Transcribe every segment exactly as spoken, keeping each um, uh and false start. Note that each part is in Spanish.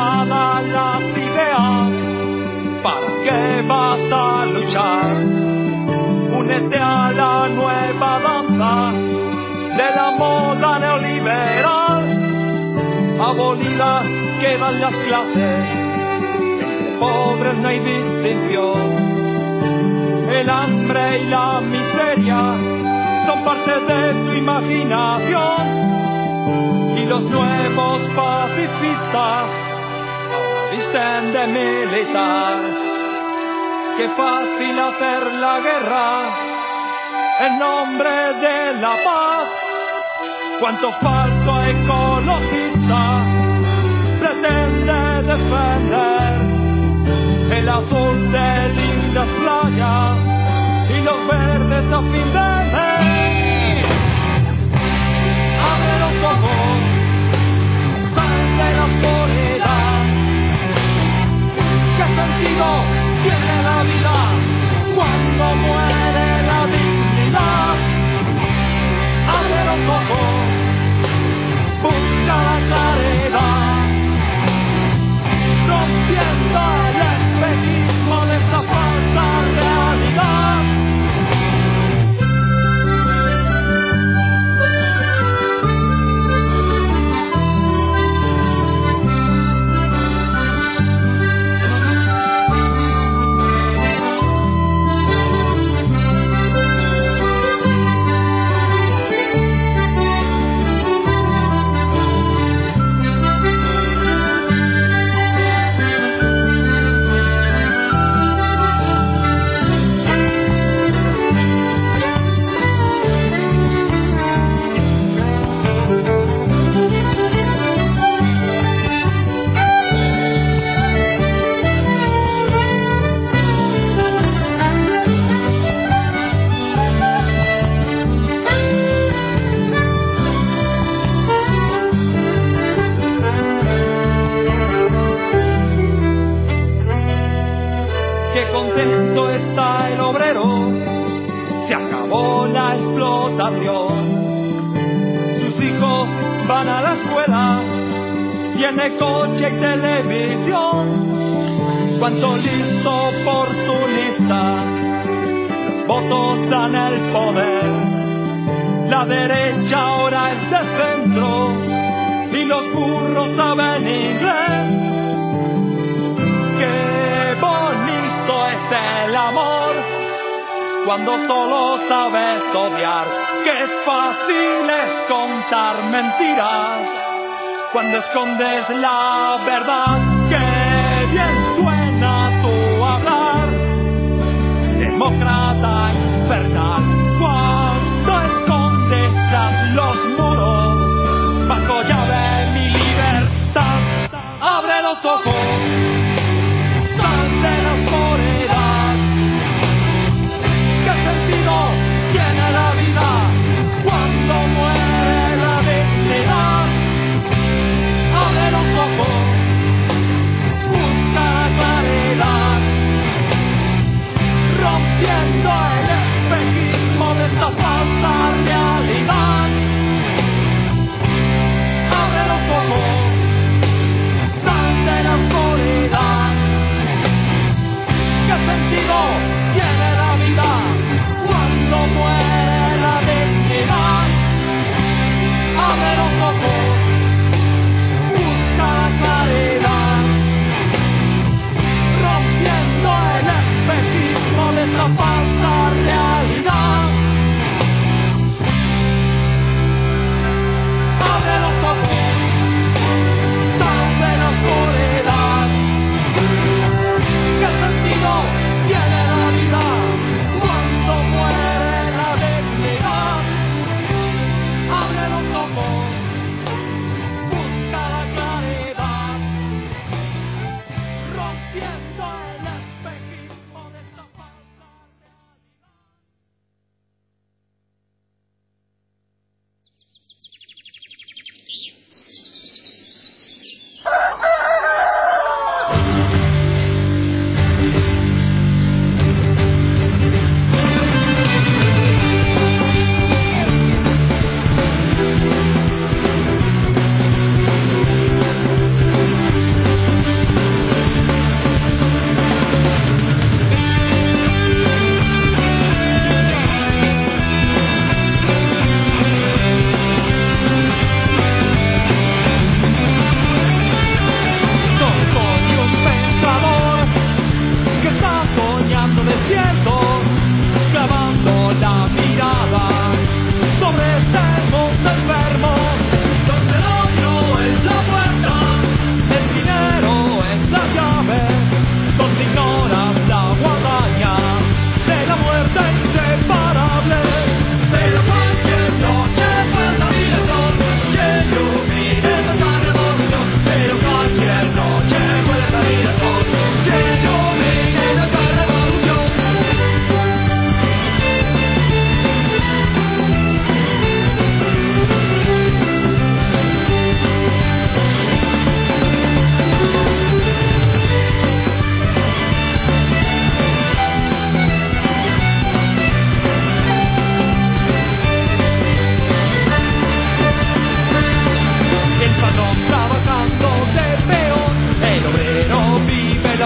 nada las ideas. ¿Para qué vas a luchar? Únete a la nueva danza de la moda neoliberal. Abolidas quedan las clases, entre pobres no hay distinción. El hambre y la miseria son parte de tu imaginación. Y los nuevos pacifistas ahora visten de militar. Qué fácil hacer la guerra en nombre de la paz. Cuánto falso ecologista pretende defender el azul de lindas playas y los verdes a fin de mes. Abre los ojos, sal de la soledad. ¿Qué sentido tiene la vida cuando muere la dignidad? Abre los ojos, busca la claridad, rompiendo el espejismo de esta falsa realidad. Sus hijos van a la escuela, tiene coche y televisión. Cuánto listo oportunista, los votos dan el poder. La derecha ahora es de centro y los burros saben inglés. Qué bonito es el amor cuando solo sabes odiar. Qué fácil es contar mentiras cuando escondes la verdad. Qué bien suena tu hablar, demócrata infernal, cuando escondes tras los muros bajo llave mi libertad. Abre los ojos, sal de la soledad. ¿Qué sentido tiene la vida cuando muere la dignidad? Abre los ojos, busca la claridad, rompiendo el espejismo de esta falsa realidad. Abre los ojos, sal de la soledad.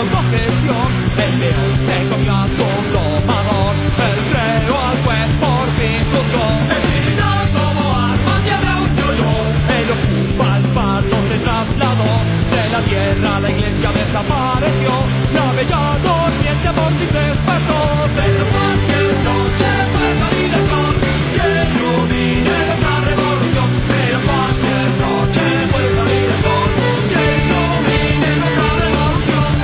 autogestión. El león se comió a su domador, el reo al juez por fin juzgó. El militar como arma y habrá un dolor. El ocupa al paso se trasladó. De la tierra la iglesia desapareció. La bella dormiente por fin despertó. Pero cualquier noche fue salir el sol que ilumine nuestra revolución. Pero cualquier noche puede salir el sol que ilumine nuestra revolución.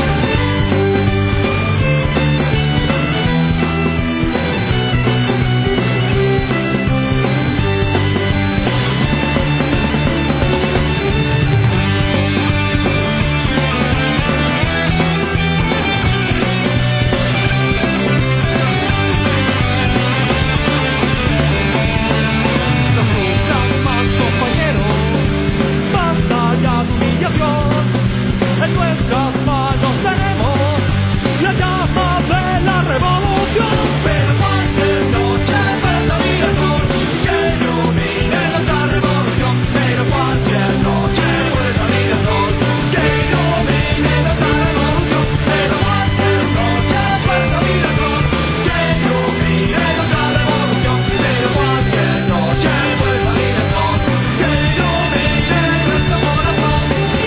En nuestras manos tenemos la llama de la revolución. Pero cualquier noche puede salir el sol que ilumine nuestra revolución. Pero cualquier noche puede salir el sol que ilumine nuestra revolución. Pero cualquier noche puede salir el sol que ilumine nuestra revolución. Pero cualquier noche puede salir el sol que ilumine nuestro corazón.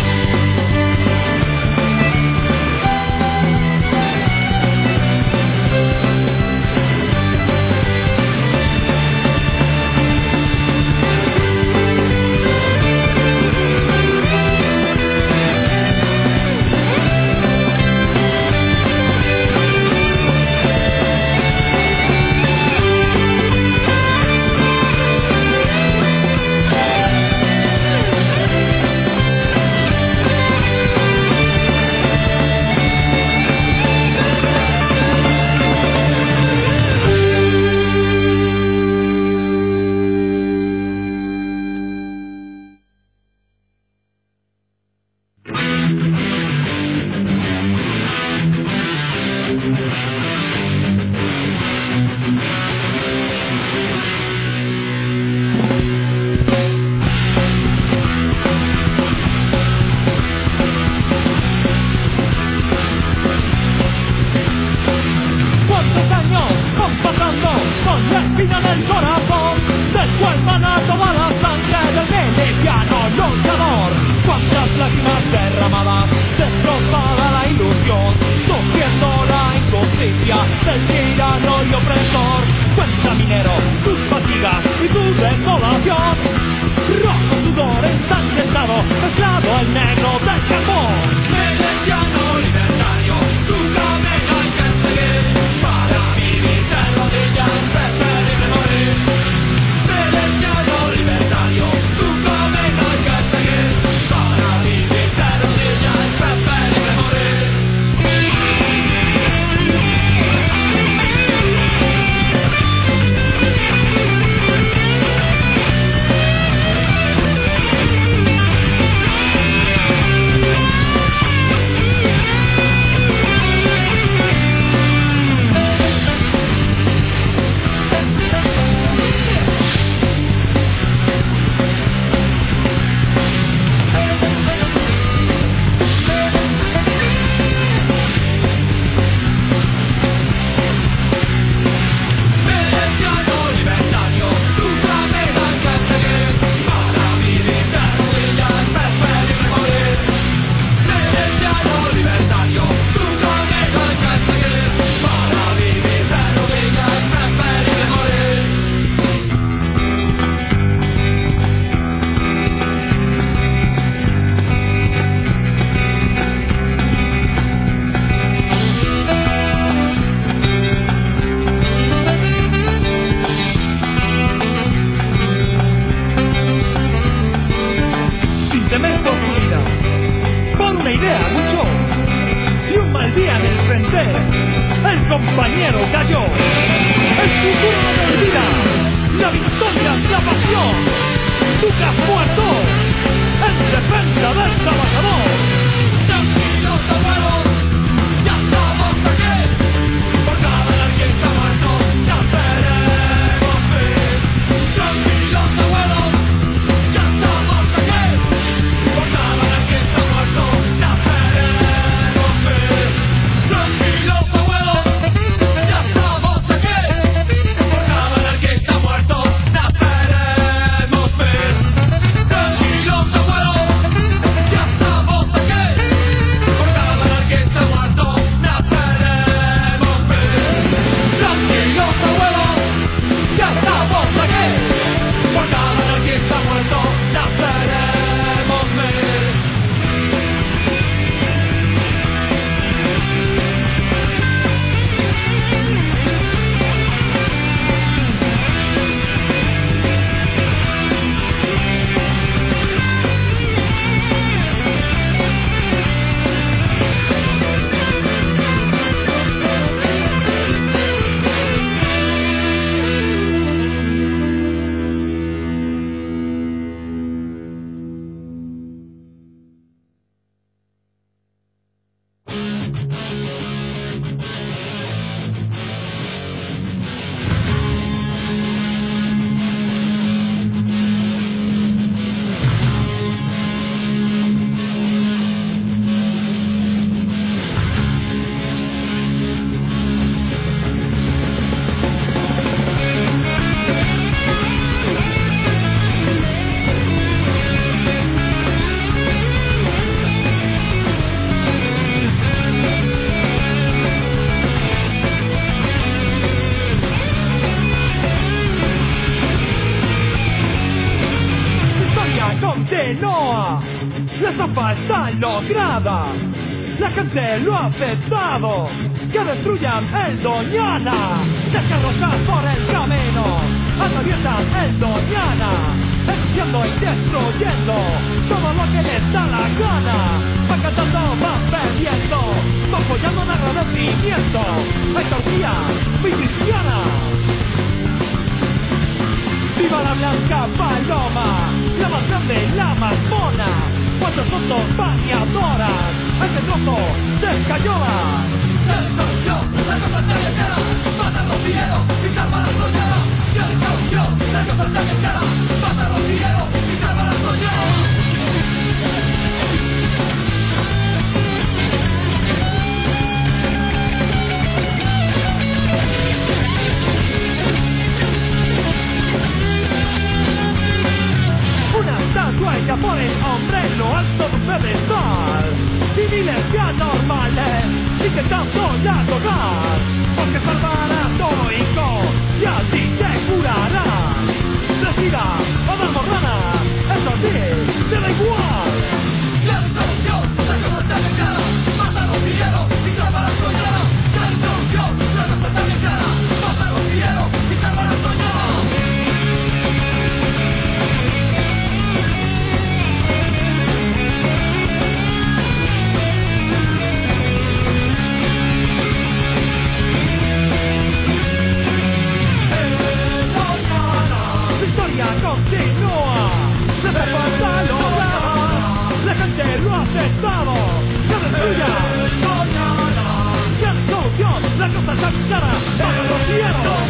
¿Cuántos años van pasando con la espina en el corazón? Después van a tomar la sangre del miliciano luchador. Cuántas lágrimas derramadas, destrozada la ilusión, sufriendo la injusticia del tirano y opresor. Cuenta minero tus fatigas y tu desolación. Rojo sudor ensangrentado, mezclado el negro del carbón. Miliciano libertario, tu camino hay que seguir. Para vivir de rodillas, preferible morir. Miliciano libertario, tu camino hay que seguir. Para vivir de rodillas, preferible morir. El compañero cayó. El futuro de mi vida. La victoria es la pasión. Lucas muerto en defensa del trabajador. Tranquilos, abuelos, ya estamos aquí. Por cada alguien que ha muerto, ya seremos fin. Tranquilos, abuelos, ya estamos aquí. Por cada alguien que ha muerto, ya seremos fin. lograda. La gente lo ha aceptado. Que destruyan el Doñana. Descarrozan por el camino. Atraviesan el Doñana. Ensuciando y destruyendo todo lo que les da la gana. Van cantando, van perdiendo, van follando en agradecimiento. Hay tortilla muy cristiana. ¡Viva la blanca paloma! La más grande, la más mona. Cuántos tontos bañadoras a ese trozo de cayola. ¡Ya destruyó la cosa callejeras! ¡Mata a los fieros y salva a la soñada! ¡Ya destruyó la cosa callejeras! ¡Mata a los fieros y salva a la soñada! Ella por el hombre en lo alto de un pedestal y miles de anormales intentando ya tocar, porque salvará todo hijo y a ti te curará. Respira, a dar morrana, eso a ti te da igual. Ya destruyó la cosa está bien cara, mata a los fieros y salva la soñada. Ya destruyó la cosa está bien cara, mata a los fieros y salva la soñada. Continúa, se te falta lograr. La gente lo ha aceptado. ¡Que destruya! ¡Ya solución! La cosa está clara. ¡Bajo los cielos!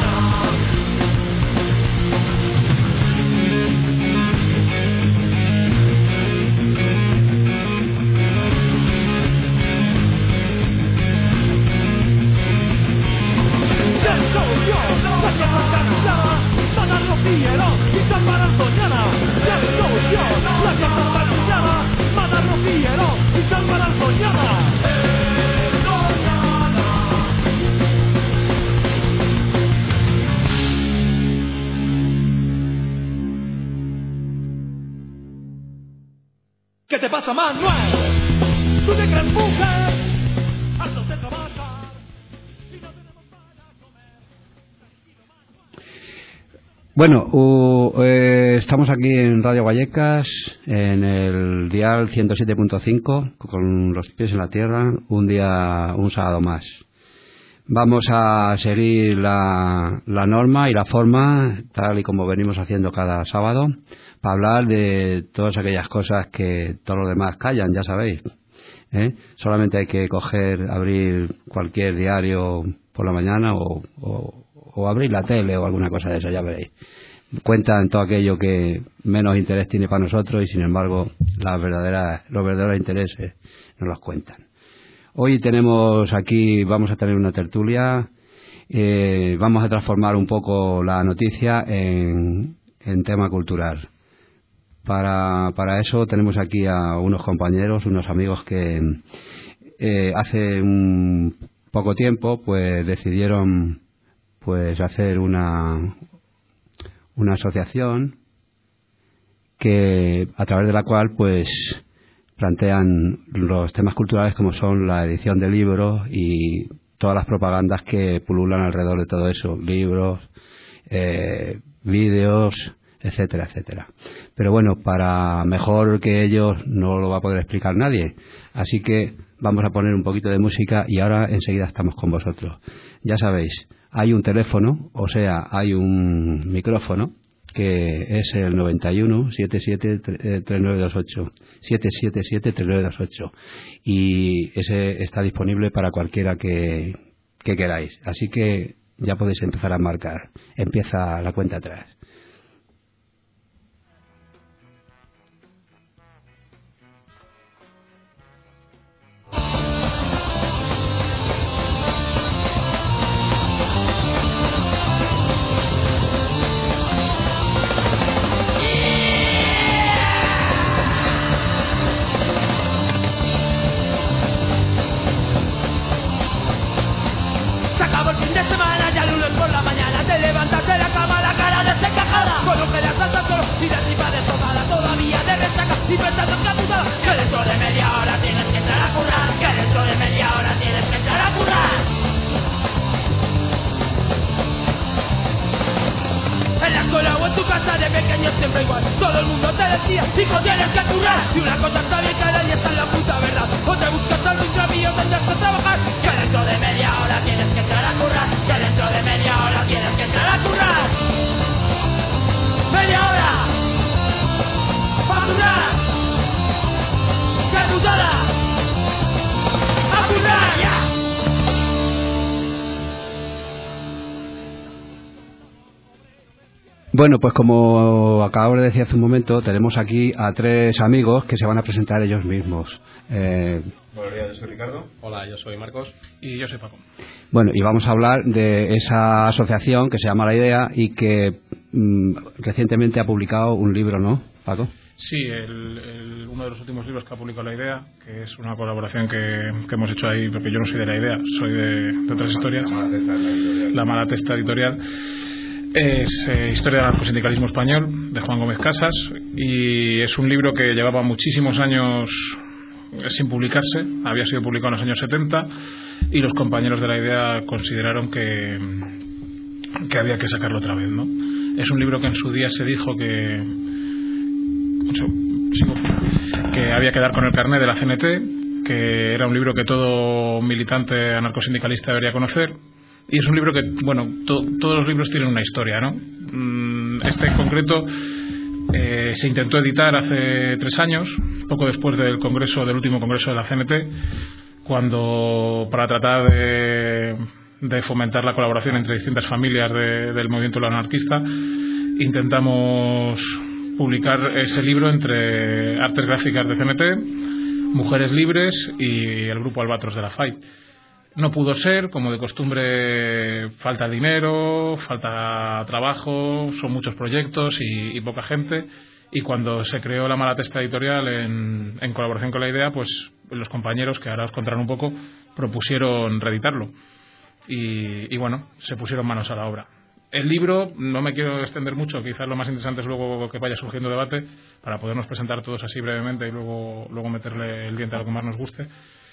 ¿Qué te pasa, Manuel? Tú te crees mujer, harto de trabajar y no tenemos para comer. Bueno, uh, eh, estamos aquí en Radio Vallecas, en el dial ciento siete punto cinco, con los pies en la tierra, un día, un sábado más. Vamos a seguir la, la norma y la forma, tal y como venimos haciendo cada sábado, para hablar de todas aquellas cosas que todos los demás callan, ya sabéis. ¿eh? Solamente hay que coger, abrir cualquier diario por la mañana o, o, o abrir la tele o alguna cosa de esa, ya veréis. Cuentan todo aquello que menos interés tiene para nosotros y, sin embargo, las verdaderas, los verdaderos intereses nos los cuentan. Hoy tenemos aquí, vamos a tener una tertulia, eh, vamos a transformar un poco la noticia en, en tema cultural. Para, para eso tenemos aquí a unos compañeros, unos amigos que eh, hace un poco tiempo pues decidieron pues hacer una, una asociación que a través de la cual pues plantean los temas culturales como son la edición de libros y todas las propagandas que pululan alrededor de todo eso, libros, eh, vídeos, etcétera, etcétera. Pero bueno, para mejor que ellos no lo va a poder explicar nadie, así que vamos a poner un poquito de música y ahora enseguida estamos con vosotros. Ya sabéis, hay un teléfono, o sea, hay un micrófono que es el noventa y uno, setenta y siete, treinta y nueve veintiocho, setecientos setenta y siete, treinta y nueve veintiocho, y ese está disponible para cualquiera que, que queráis. Así que ya podéis empezar a marcar. Empieza la cuenta atrás. Y pensando en capitán, que le dentro de media hora tienes que entrar a currar, que dentro de media hora tienes que entrar a currar. En la escuela o en tu casa de pequeño siempre igual, todo el mundo te decía, hijo tienes que currar. Y una cosa está bien clara y esta es la puta verdad, o te buscas algo y o tendrás que trabajar. Que dentro de media hora tienes que entrar a currar, que dentro de media hora tienes que entrar a currar. Media hora para currar, que putada, a currar ya. Bueno, pues como acabo de decir hace un momento, tenemos aquí a tres amigos que se van a presentar ellos mismos. Eh... Buenos días, yo soy Ricardo. Hola, yo soy Marcos. Y yo soy Paco. Bueno, y vamos a hablar de esa asociación que se llama La Idea y que mmm, recientemente ha publicado un libro, ¿no, Paco? Sí, el, el, uno de los últimos libros que ha publicado La Idea, que es una colaboración que, que hemos hecho ahí, porque yo no soy de La Idea, soy de, de otras historias. La Mala Testa Editorial. Es eh, Historia del anarcosindicalismo español, de Juan Gómez Casas, y es un libro que llevaba muchísimos años sin publicarse, había sido publicado en los años setenta, y los compañeros de La Idea consideraron que, que había que sacarlo otra vez, ¿no? Es un libro que en su día se dijo que, que había que dar con el carné de la C N T, que era un libro que todo militante anarcosindicalista debería conocer. Y es un libro que, bueno, to, todos los libros tienen una historia, ¿no? Este en concreto eh, se intentó editar hace tres años, poco después del congreso, del último congreso de la C N T, cuando, para tratar de, de fomentar la colaboración entre distintas familias de, del movimiento anarquista, intentamos publicar ese libro entre Artes Gráficas de C N T, Mujeres Libres y el Grupo Albatros de la F A I. No pudo ser, como de costumbre, falta dinero, falta trabajo, son muchos proyectos y, y poca gente. Y cuando se creó la Mala Testa Editorial en, en colaboración con La Idea, pues los compañeros, que ahora os contarán un poco, propusieron reeditarlo. Y, y bueno, se pusieron manos a la obra. El libro, no me quiero extender mucho, quizás lo más interesante es luego que vaya surgiendo debate, para podernos presentar todos así brevemente y luego, luego meterle el diente a lo que más nos guste.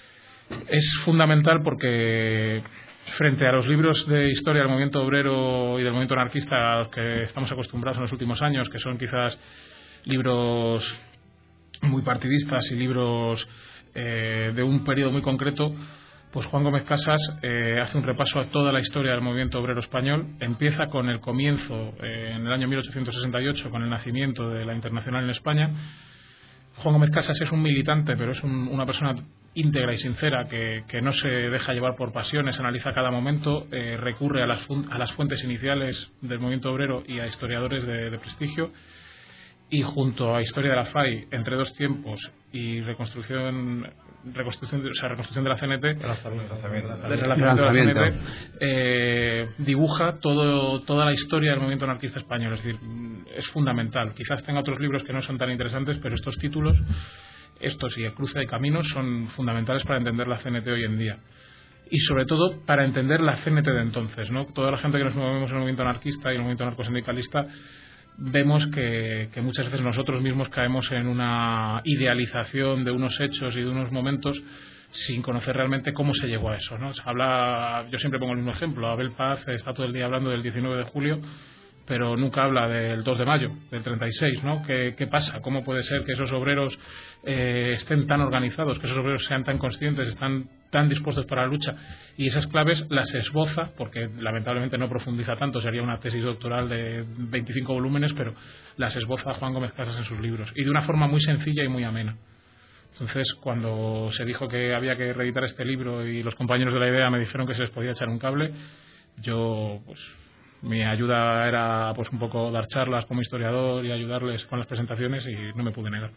Es fundamental porque frente a los libros de historia del movimiento obrero y del movimiento anarquista a los que estamos acostumbrados en los últimos años, que son quizás libros muy partidistas y libros eh, de un periodo muy concreto, pues Juan Gómez Casas eh, hace un repaso a toda la historia del movimiento obrero español. Empieza con el comienzo eh, en el año mil ochocientos sesenta y ocho, con el nacimiento de la Internacional en España. Juan Gómez Casas es un militante, pero es un, una persona íntegra y sincera que, que no se deja llevar por pasiones, analiza cada momento, eh, recurre a las, a las fuentes iniciales del movimiento obrero y a historiadores de, de prestigio, y junto a Historia de la F A I, Entre dos tiempos y reconstrucción, reconstrucción, o sea, reconstrucción de la C N T, de relacionamiento de la C N T, eh, dibuja todo, toda la historia del movimiento anarquista español. Es decir, es fundamental. Quizás tenga otros libros que no son tan interesantes, pero estos títulos, estos y El cruce de caminos, son fundamentales para entender la C N T hoy en día. Y sobre todo para entender la C N T de entonces, ¿no? Toda la gente que nos movemos en el movimiento anarquista y en el movimiento anarcosindicalista vemos que, que muchas veces nosotros mismos caemos en una idealización de unos hechos y de unos momentos sin conocer realmente cómo se llegó a eso, ¿no? Se habla, yo siempre pongo el mismo ejemplo, Abel Paz está todo el día hablando del diecinueve de julio, pero nunca habla del dos de mayo, del treinta y seis, ¿no? ¿Qué, qué pasa? ¿Cómo puede ser que esos obreros eh, estén tan organizados, que esos obreros sean tan conscientes, están tan dispuestos para la lucha? Y esas claves las esboza, porque lamentablemente no profundiza tanto, sería una tesis doctoral de veinticinco volúmenes, pero las esboza Juan Gómez Casas en sus libros, y de una forma muy sencilla y muy amena. Entonces, cuando se dijo que había que reeditar este libro y los compañeros de La Idea me dijeron que se les podía echar un cable, yo, pues, mi ayuda era pues un poco dar charlas como historiador y ayudarles con las presentaciones, y no me pude negar.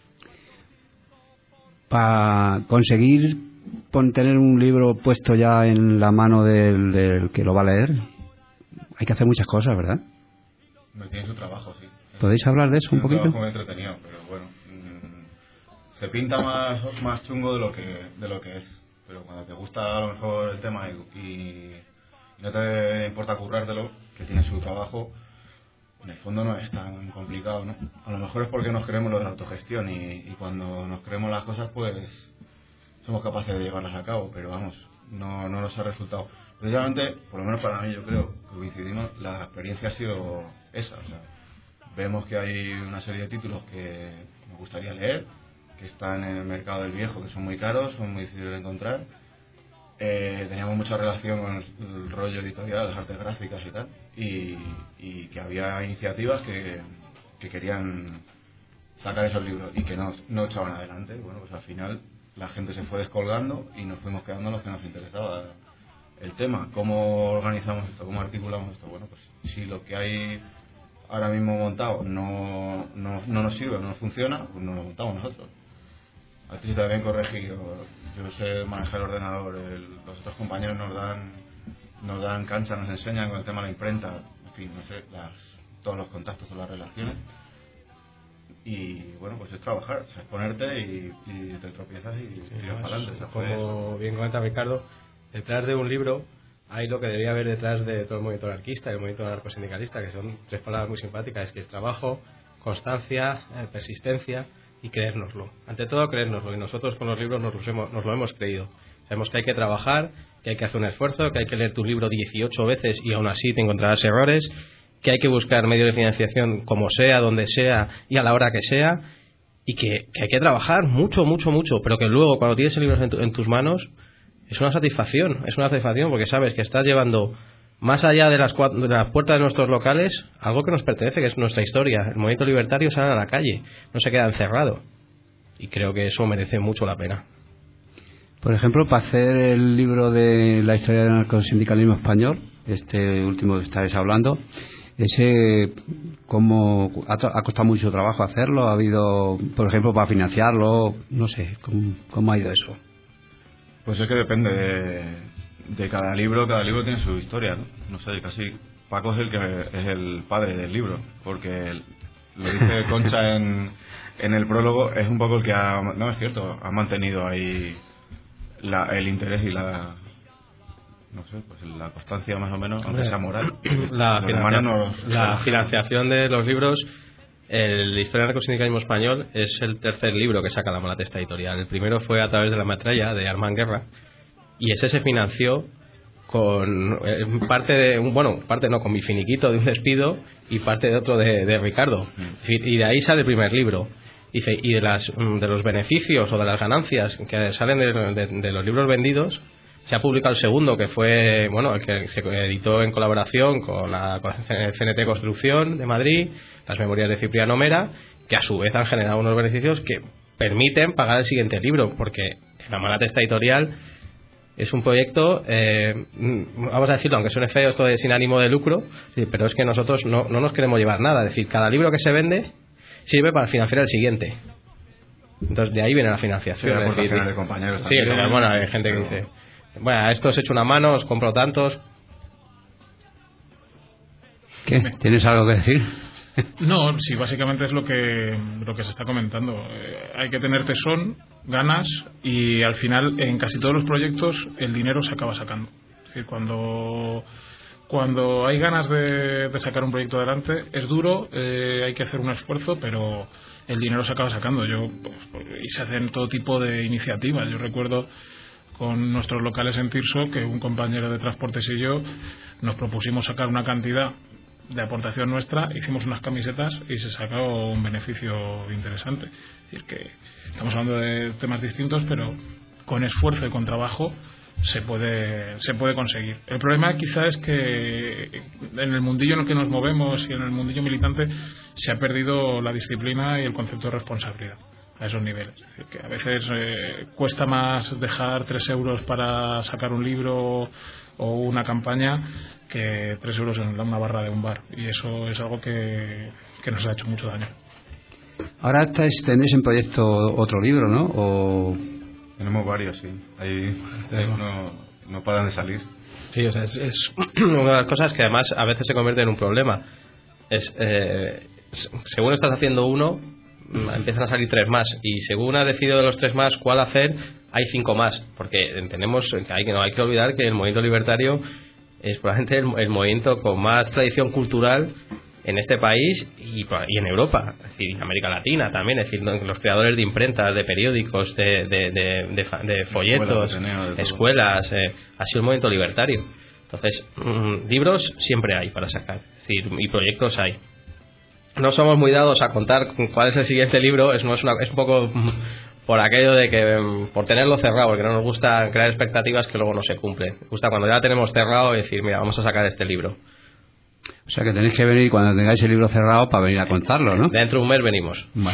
Para conseguir tener un libro puesto ya en la mano del, del que lo va a leer, hay que hacer muchas cosas, ¿verdad? No tiene su trabajo, sí. ¿Podéis hablar de eso un poquito? Es un trabajo muy entretenido, pero bueno, mmm, se pinta más, más chungo de lo que de lo que es. Pero cuando te gusta a lo mejor el tema y, y no te importa currártelo, que tiene su trabajo, en el fondo no es tan complicado, ¿no? A lo mejor es porque nos creemos lo de la autogestión y, y cuando nos creemos las cosas, pues somos capaces de llevarlas a cabo, pero vamos, no, no nos ha resultado. Precisamente, por lo menos para mí, yo creo que coincidimos, la experiencia ha sido esa. O sea, vemos que hay una serie de títulos que me gustaría leer, que están en el mercado del viejo, que son muy caros, son muy difíciles de encontrar. Eh, teníamos mucha relación con el, el rollo editorial, las artes gráficas y tal, y, y que había iniciativas que, que querían sacar esos libros y que no, no echaban adelante. Bueno, pues al final la gente se fue descolgando y nos fuimos quedando los que nos interesaba el tema. ¿Cómo organizamos esto? ¿Cómo articulamos esto? Bueno, pues si lo que hay ahora mismo montado no, no, no nos sirve, no nos funciona, pues nos lo montamos nosotros. A ti también corregí, yo, yo sé manejar el ordenador, el, los otros compañeros nos dan nos dan cancha, nos enseñan con el tema de la imprenta, en fin, no sé, las, todos los contactos o las relaciones. Y bueno, pues es trabajar, es ponerte y, y te tropiezas y sí, tiras para adelante. Como bien comenta Ricardo, detrás de un libro hay lo que debería haber detrás de todo el movimiento anarquista y el movimiento anarcosindicalista, que son tres palabras muy simpáticas, que es trabajo, constancia, eh, persistencia y creérnoslo. Ante todo, creérnoslo. Y nosotros con los libros nos, los hemos, nos lo hemos creído. Sabemos que hay que trabajar, que hay que hacer un esfuerzo, que hay que leer tu libro dieciocho veces y aún así te encontrarás errores, que hay que buscar medios de financiación como sea, donde sea y a la hora que sea, y que, que hay que trabajar mucho, mucho, mucho, pero que luego cuando tienes el libro en, tu, en tus manos es una satisfacción, es una satisfacción porque sabes que estás llevando más allá de las, de las puertas de nuestros locales algo que nos pertenece, que es nuestra historia. El movimiento libertario sale a la calle, no se queda encerrado, y creo que eso merece mucho la pena. Por ejemplo, para hacer el libro de la historia del narcosindicalismo español, este último que estáis hablando, ese como ha, ha costado mucho trabajo hacerlo, ha habido, por ejemplo, para financiarlo, no sé, ¿cómo, cómo ha ido eso? Pues es que depende de, de cada libro, cada libro tiene su historia, ¿no? No sé, casi Paco es el que es el padre del libro, porque lo dice Concha en, en el prólogo, es un poco el que ha, no es cierto, ha mantenido ahí la, el interés y la, no sé, pues la constancia más o menos, aunque sea moral. La, financia, nos, la financiación de los libros, el Historia del Narcosindicalismo Español es el tercer libro que saca la Malatesta Editorial. El primero fue A través de la metralla, de Armand Guerra, y ese se financió con eh, parte de, bueno, parte no, con mi finiquito de un despido y parte de otro de, de Ricardo. Y de ahí sale el primer libro. Dice, y de, las, de los beneficios o de las ganancias que salen de, de, de los libros vendidos, se ha publicado el segundo, que fue, bueno, el que se editó en colaboración con la C N T Construcción de Madrid, las memorias de Cipriano Mera, que a su vez han generado unos beneficios que permiten pagar el siguiente libro, porque la Malatesta Editorial es un proyecto, eh, vamos a decirlo, aunque suene feo esto de sin ánimo de lucro, sí, pero es que nosotros no, no nos queremos llevar nada, es decir, cada libro que se vende sirve para financiar el siguiente. Entonces de ahí viene la financiación. Sí, es decir, de compañeros sí, pero, bueno, hay gente que dice, bueno, a esto os echo una mano, os compro tantos. ¿Qué? ¿Tienes algo que decir? No, sí, básicamente es lo que lo que se está comentando. Eh, hay que tener tesón, ganas, y al final en casi todos los proyectos el dinero se acaba sacando. Es decir, cuando cuando hay ganas de, de sacar un proyecto adelante es duro, eh, hay que hacer un esfuerzo, pero el dinero se acaba sacando. Yo pues, y se hacen todo tipo de iniciativas. Yo recuerdo con nuestros locales en Tirso que un compañero de transportes y yo nos propusimos sacar una cantidad de aportación nuestra, hicimos unas camisetas y se sacó un beneficio interesante. Es decir, que estamos hablando de temas distintos, pero con esfuerzo y con trabajo se puede se puede conseguir. El problema quizá es que en el mundillo en el que nos movemos y en el mundillo militante se ha perdido la disciplina y el concepto de responsabilidad a esos niveles. Es decir, que a veces eh, cuesta más dejar tres euros para sacar un libro o una campaña que tres euros en una barra de un bar, y eso es algo que, que nos ha hecho mucho daño. Ahora estáis, tenéis en proyecto otro libro, ¿no? O... Tenemos varios, sí. Ahí, ahí no, no paran de salir. Sí, o sea, es, es una de las cosas que además a veces se convierte en un problema. Es eh, según estás haciendo uno, empiezan a salir tres más, y según has decidido de los tres más cuál hacer, hay cinco más, porque entendemos que hay que no hay que olvidar que el movimiento libertario es probablemente el, el movimiento con más tradición cultural en este país y, y en Europa, es decir, en América Latina también, es decir, los creadores de imprentas, de periódicos, de, de, de, de, de folletos, escuelas, de escuelas eh, ha sido un movimiento libertario. Entonces, mmm, libros siempre hay para sacar, es decir, y proyectos hay. No somos muy dados a contar cuál es el siguiente libro, es, no es, una, es un poco por aquello de que, por tenerlo cerrado, porque no nos gusta crear expectativas que luego no se cumplen. Nos gusta cuando ya lo tenemos cerrado y decir, mira, vamos a sacar este libro. O sea que tenéis que venir cuando tengáis el libro cerrado para venir a contarlo, ¿no? Dentro de un mes venimos. Bueno.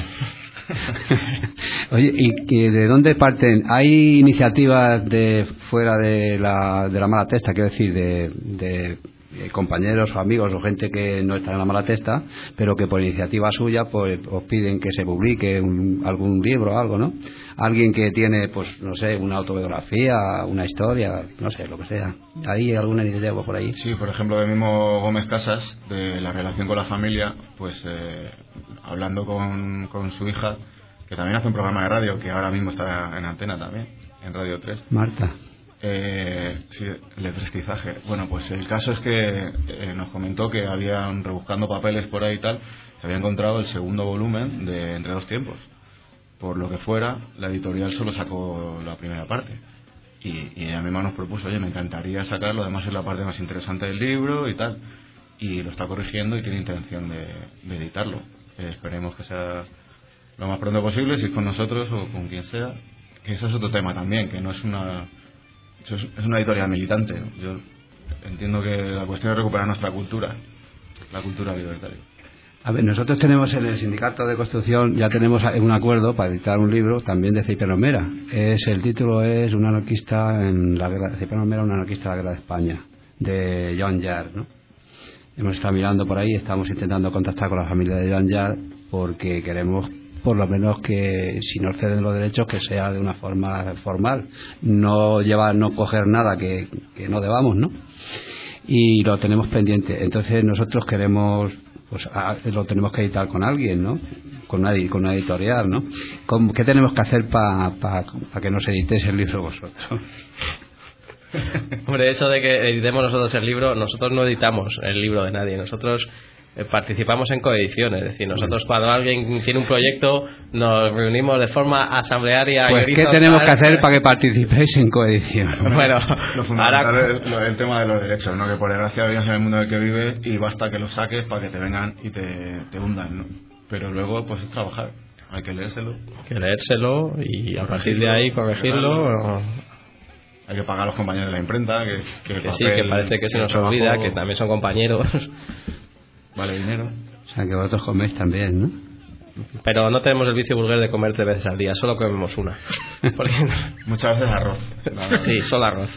Oye, ¿y de dónde parten? ¿Hay iniciativas de fuera de la, de la mala testa, quiero decir, de, de compañeros o amigos o gente que no está en la mala testa, pero que por iniciativa suya pues os piden que se publique un, algún libro o algo, ¿no? Alguien que tiene, pues, no sé, una autobiografía, una historia, no sé, lo que sea. ¿Hay alguna iniciativa por ahí? Sí, por ejemplo, el mismo Gómez Casas, de la relación con la familia, pues eh, hablando con, con su hija, que también hace un programa de radio, que ahora mismo está en antena también, en Radio tres. Marta. Eh, sí, el electrizaje. Bueno, pues el caso es que eh, nos comentó que habían, rebuscando papeles por ahí y tal, se había encontrado el segundo volumen de Entre dos tiempos. Por lo que fuera, la editorial solo sacó la primera parte. Y, y ella misma nos propuso, oye, me encantaría sacarlo, además es la parte más interesante del libro y tal. Y lo está corrigiendo y tiene intención de, de editarlo. Eh, esperemos que sea lo más pronto posible, si es con nosotros o con quien sea. Que ese es otro tema también, que no es una... es una editorial militante, ¿no? Yo entiendo que la cuestión es recuperar nuestra cultura, la cultura libertaria. A ver, nosotros tenemos en el sindicato de construcción, ya tenemos un acuerdo para editar un libro también de Cipriano Mera. Es, el título es Un anarquista en la guerra, Cipriano Mera, un anarquista en la guerra de España, de Joan Llar, ¿no? Hemos estado mirando por ahí, estamos intentando contactar con la familia de Joan Llar porque queremos por lo menos que si nos ceden los derechos que sea de una forma formal, no llevar, no coger nada que, que no debamos, ¿no? Y lo tenemos pendiente. Entonces nosotros queremos, pues a, lo tenemos que editar con alguien, ¿no? Con una, con una editorial, ¿no? ¿Cómo, ¿Qué tenemos que hacer para pa, pa que nos editéis el libro vosotros? Hombre, eso de que editemos nosotros el libro, nosotros no editamos el libro de nadie, nosotros participamos en coediciones, es decir, nosotros cuando alguien tiene un proyecto nos reunimos de forma asamblearia. Pues ¿qué tenemos que hacer para que participéis en coedición? Bueno, lo fundamental ahora... es el, el tema de los derechos, ¿no? Que por desgracia vives en el mundo en el que vives y basta que lo saques para que te vengan y te, te hundan, ¿no? Pero luego pues es trabajar, hay que leérselo. Hay que leérselo y a partir de ahí corregirlo. Hay que pagar a los compañeros de la imprenta, que, que, que papel, sí, que parece que se nos trabajo... olvida, que también son compañeros. Vale dinero. O sea que vosotros coméis también, ¿no? Pero no tenemos el vicio vulgar de comer tres veces al día, solo comemos una. Porque... muchas veces arroz. Sí, solo arroz.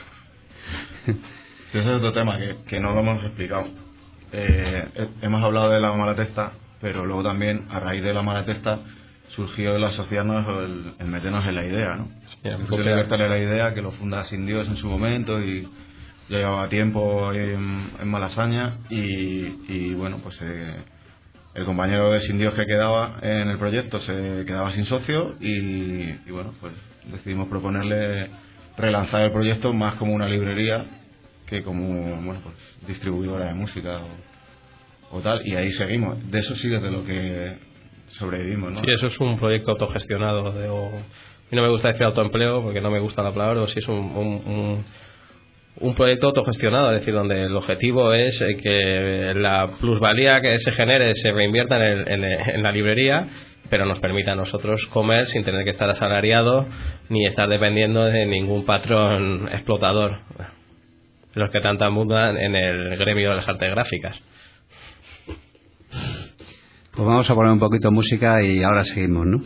Sí, ese es otro tema que, que no lo hemos explicado. Eh, hemos hablado de la mala testa, pero luego también a raíz de la mala testa surgió el asociarnos o el, el meternos en la idea, ¿no? Sí, el libertarle la idea, que lo funda Sin Dios en su momento y ya llevaba tiempo ahí en, en Malasaña y, y bueno, pues eh, el compañero de Sin Dios que quedaba en el proyecto se quedaba sin socio y, y bueno, pues decidimos proponerle relanzar el proyecto más como una librería que como, bueno, pues distribuidora de música o, o tal, y ahí seguimos. De eso sí desde lo que sobrevivimos, ¿no? Sí, eso es un proyecto autogestionado de, o, a mí no me gusta decir autoempleo porque no me gusta la palabra, o si es un, un, un un proyecto autogestionado, es decir, donde el objetivo es que la plusvalía que se genere se reinvierta en, el, en, el, en la librería, pero nos permita a nosotros comer sin tener que estar asalariado ni estar dependiendo de ningún patrón explotador, los que tanto abundan en el gremio de las artes gráficas. Pues vamos a poner un poquito de música y ahora seguimos, ¿no?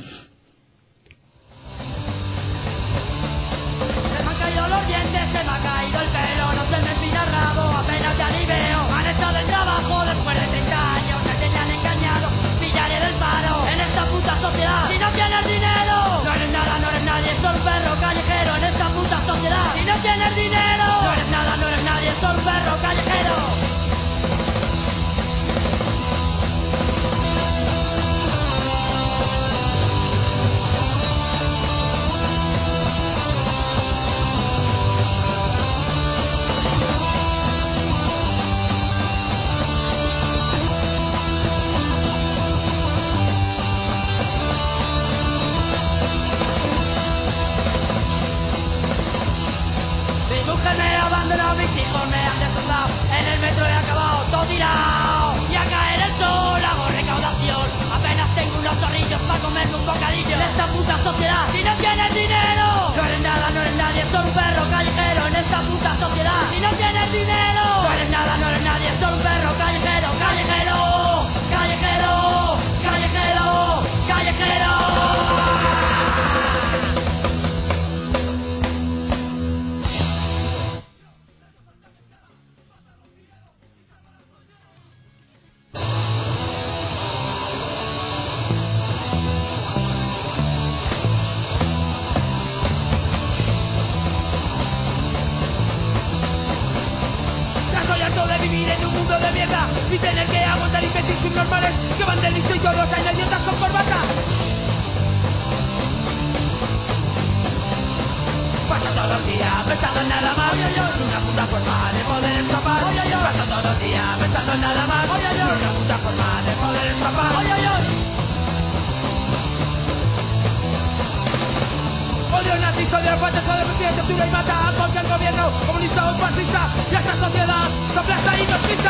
Mi mujer me ha abandonado, mis hijos me han destrozado. En el metro he acabado todo tirado. Y a caer el sol hago recaudación. Apenas tengo unos zorrillos para comerme un bocadillo. De esta puta sociedad, si no tienes dinero, no eres nada, no eres nadie, solo un perro callejero. En esta puta sociedad, si no tienes dinero, no eres nada, no eres nadie, solo un perro callejero. Callejero, callejero, callejero, callejero. Y tener que aguantar imbéciles subnormales que van del listo y todos hay idiotas con corbata. Paso todo el día pensando en nada más. Oye, yo, una puta forma de poder escapar. Oye, yo, paso todo el día pensando en nada más. Oye, yo, una puta forma de poder escapar. Oye, yo. Odio nazis, odio los fuertes, odio que quiere captura y mata a cualquier gobierno comunista o fascista. Y a esta sociedad se aplasta y nos pisa.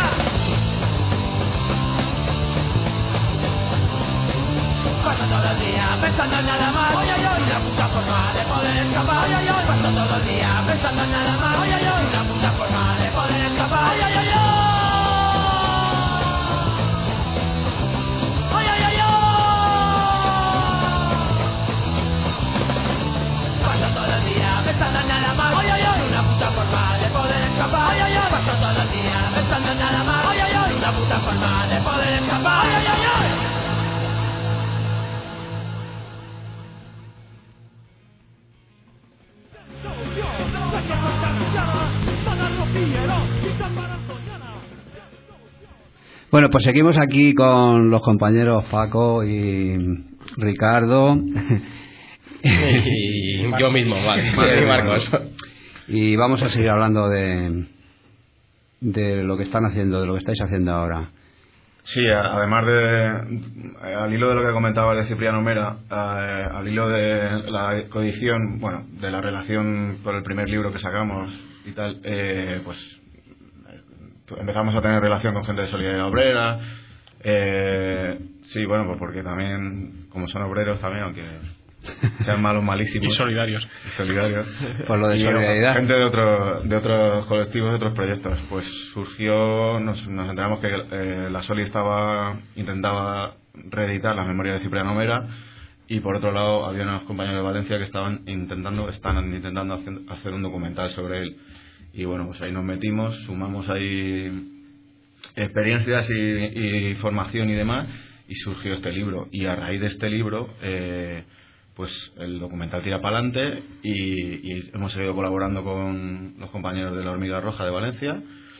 Paso todo el día pensando en nada más. Oye, yo, una puta forma de poder escapar. Oye, yo, paso todo el día pensando en nada más. Oye, yo, una puta forma de poder escapar. Oye, yo, yo. Oye, yo, yo. Paso todo el día pensando en nada más. Oye, yo, una puta forma de poder escapar. Oye, yo, paso todo el día pensando en nada más. Oye, yo, una puta forma de poder escapar. Oye, yo, yo. Bueno, pues seguimos aquí con los compañeros Paco y Ricardo. Y yo mismo, vale, vale, Marcos. Y vamos a seguir hablando de, de lo que están haciendo, de lo que estáis haciendo ahora. Sí, además de, al hilo de lo que comentaba de Cipriano Mera, eh, al hilo de la coedición, bueno, de la relación con el primer libro que sacamos y tal, eh, pues empezamos a tener relación con gente de Solidaridad Obrera. Eh, sí, bueno, pues porque también, como son obreros también, aunque sean malos, malísimos. Y solidarios. Y solidarios. Por lo de solidaridad. Gente de, otro, de otros colectivos, de otros proyectos. Pues surgió, nos, nos enteramos que eh, la Soli estaba, intentaba reeditar las memorias de Cipriano Mera, y por otro lado había unos compañeros de Valencia que estaban intentando, están intentando hacer, hacer un documental sobre él. Y bueno, pues ahí nos metimos, sumamos ahí experiencias y, y formación y demás, y surgió este libro. Y a raíz de este libro, eh, pues el documental tira para adelante, y, y hemos seguido colaborando con los compañeros de La Hormiga Roja de Valencia.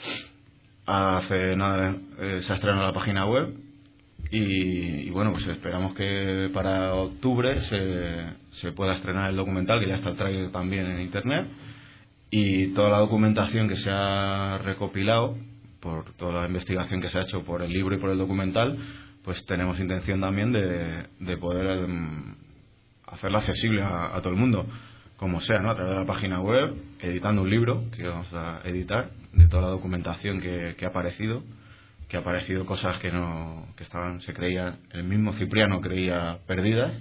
Hace nada eh, se ha estrenado la página web, y, y bueno, pues esperamos que para octubre se, se pueda estrenar el documental, que ya está traído también en internet. Y toda la documentación que se ha recopilado, por toda la investigación que se ha hecho por el libro y por el documental, pues tenemos intención también de, de poder um, hacerla accesible a, a todo el mundo, como sea, ¿no? A través de la página web, editando un libro que vamos a editar de toda la documentación que, que ha aparecido, que ha aparecido cosas que no, que estaban, se creía, el mismo Cipriano creía perdidas.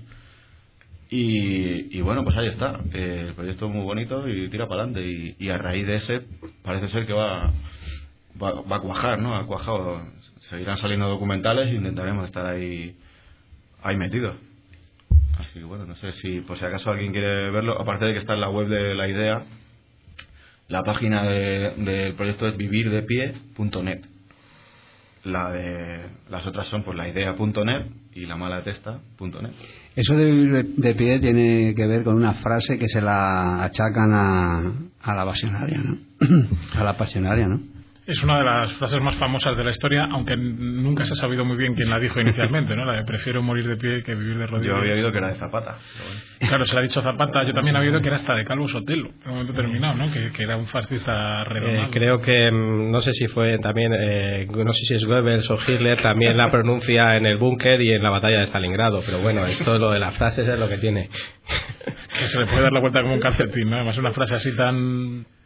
Y, y bueno, pues ahí está, eh, el proyecto es muy bonito y tira para adelante, y, y a raíz de ese parece ser que va, va, va a cuajar, ¿no? Ha cuajado, seguirán saliendo documentales e intentaremos estar ahí, ahí metidos. Así que bueno, no sé si por si acaso alguien quiere verlo, aparte de que está en la web de La Idea, la página del de proyecto es vivir de pie punto net. La de, las otras son pues laidea punto net y la mala testa punto net. Eso de vivir de pie tiene que ver con una frase que se la achacan a, a la pasionaria, ¿no? A la pasionaria, ¿no? Es una de las frases más famosas de la historia, aunque nunca se ha sabido muy bien quién la dijo inicialmente, ¿no? La de prefiero morir de pie que vivir de rodillas. Yo había oído que era de Zapata. Bueno. Claro, se la ha dicho Zapata. Yo también había oído que era hasta de Calvo Sotelo, en un momento determinado, ¿no? Que, que era un fascista renombrado. Eh, creo que, no sé si fue también, eh, no sé si es Goebbels o Hitler, también la pronuncia en el búnker y en la batalla de Stalingrado. Pero bueno, esto lo de las frases es lo que tiene. Que se le puede dar la vuelta como un calcetín, ¿no? Además, una frase así tan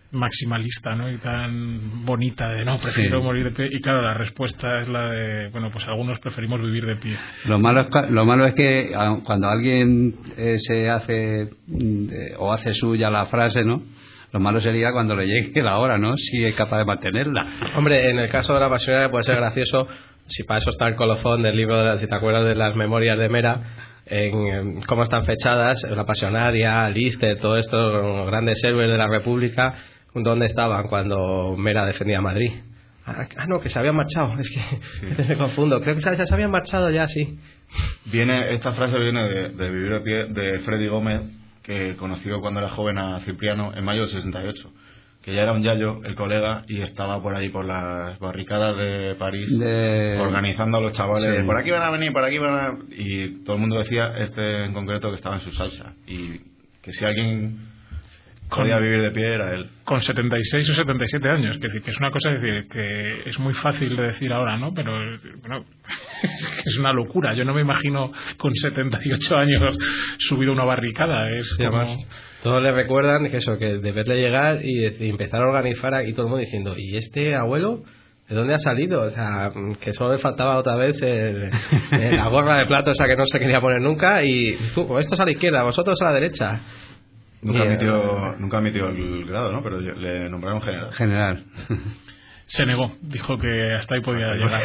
maximalista, ¿no? Y tan bonita de no, prefiero sí. morir de pie. Y claro, la respuesta es la de, bueno, pues algunos preferimos vivir de pie. Lo malo es, lo malo es que cuando alguien eh, se hace eh, o hace suya la frase, ¿no? Lo malo sería cuando le llegue la hora, ¿no? Si es capaz de mantenerla. Hombre, en el caso de la pasionaria puede ser gracioso, si para eso está el colofón del libro, de la, si te acuerdas de las memorias de Mera, en, en cómo están fechadas, la pasionaria, Lister, todo esto, los grandes héroes de la República, ¿dónde estaban cuando Mera defendía Madrid? Ah, no, que se habían marchado, es que sí. me confundo, creo que se, se habían marchado ya, sí. Viene, esta frase viene de, de Vivir de pie, de Freddy Gómez, que conoció cuando era joven a Cipriano en mayo del sesenta y ocho, que ya era un yayo, el colega, y estaba por ahí por las barricadas de París de... organizando a los chavales, sí. por aquí van a venir, por aquí van a... y todo el mundo decía, este en concreto, que estaba en su salsa, y que si alguien podía con, vivir de pie era él. Con setenta y seis o setenta y siete años, que, que es una cosa decir, que es muy fácil de decir ahora, ¿no? Pero bueno, es una locura. Yo no me imagino con setenta y ocho años subido a una barricada. Es sí, como... además, todos le recuerdan que eso, que de verle llegar y, y empezar a organizar y todo el mundo diciendo, ¿y este abuelo? ¿De dónde ha salido? O sea, que solo le faltaba otra vez el, el, la gorra de plata esa que no se quería poner nunca y uh, estos a la izquierda, vosotros a la derecha. Nunca admitió, nunca admitió el grado, ¿no? Pero le nombraron general. General. Se negó, dijo que hasta ahí podía llegar.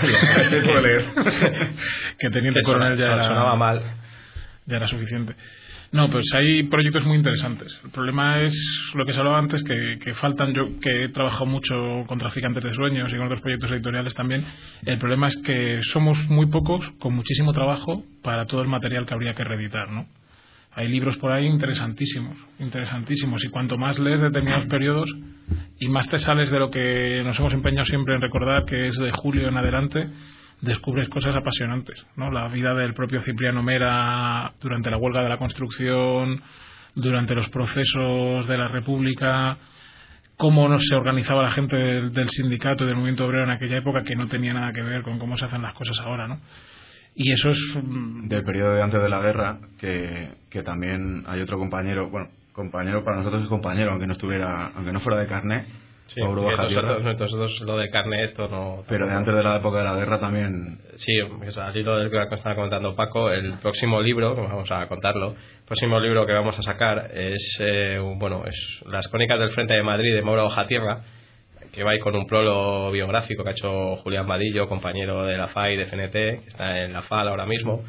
Que teniente coronel ya era, sonaba mal. Ya era suficiente. No, pues hay proyectos muy interesantes. El problema es lo que se hablaba antes, que, que faltan. Yo que he trabajado mucho con Traficantes de Sueños y con otros proyectos editoriales también. El problema es que somos muy pocos, con muchísimo trabajo, para todo el material que habría que reeditar, ¿no? Hay libros por ahí interesantísimos, interesantísimos, y cuanto más lees determinados periodos y más te sales de lo que nos hemos empeñado siempre en recordar, que es de Julio en adelante, descubres cosas apasionantes, ¿no? La vida del propio Cipriano Mera durante la huelga de la construcción, durante los procesos de la República, cómo no se organizaba la gente del, del sindicato y del movimiento obrero en aquella época, que no tenía nada que ver con cómo se hacen las cosas ahora, ¿no? Y eso es del periodo de antes de la guerra, que, que también hay otro compañero, bueno, compañero para nosotros es compañero, aunque no estuviera, aunque no fuera de carné. Sí, nosotros, nosotros lo de carné esto no. Pero de antes de la época de la guerra también. Sí, al hilo del que estaba comentando Paco, el próximo libro, vamos a contarlo, el próximo libro que vamos a sacar es, eh, bueno, es Las Crónicas del Frente de Madrid de Mauro Hojatierra, que va a ir con un prólogo biográfico que ha hecho Julián Vadillo, compañero de la F A I de C N T, que está en la F A L ahora mismo.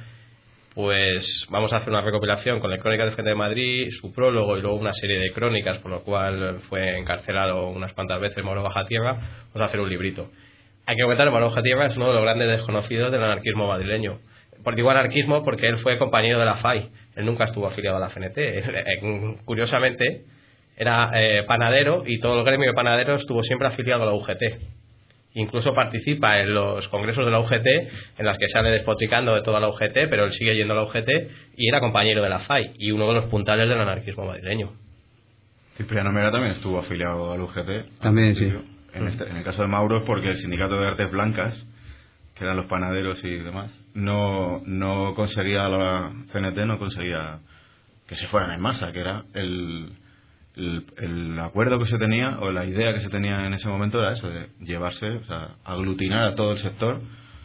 Pues vamos a hacer una recopilación con las Crónicas del Frente de Madrid, su prólogo y luego una serie de crónicas, por lo cual fue encarcelado unas cuantas veces Mauro Hojatierra. Vamos a hacer un librito. Hay que comentar que Mauro Hojatierra es uno de los grandes desconocidos del anarquismo madrileño. Por digo anarquismo porque él fue compañero de la F A I, él nunca estuvo afiliado a la C N T. Curiosamente, era eh, panadero, y todo el gremio de panaderos estuvo siempre afiliado a la U G T. Incluso participa en los congresos de la U G T, en las que sale despotricando de toda la U G T, pero él sigue yendo a la U G T y era compañero de la F A I y uno de los puntales del anarquismo madrileño. Cipriano Mera también estuvo afiliado a la U G T. También, sí. En, este, en el caso de Mauro es porque el sindicato de artes blancas, que eran los panaderos y demás, no, no conseguía, la C N T no conseguía que se fueran en masa, que era el... El, el acuerdo que se tenía o la idea que se tenía en ese momento era eso, de llevarse, o sea, aglutinar a todo el sector.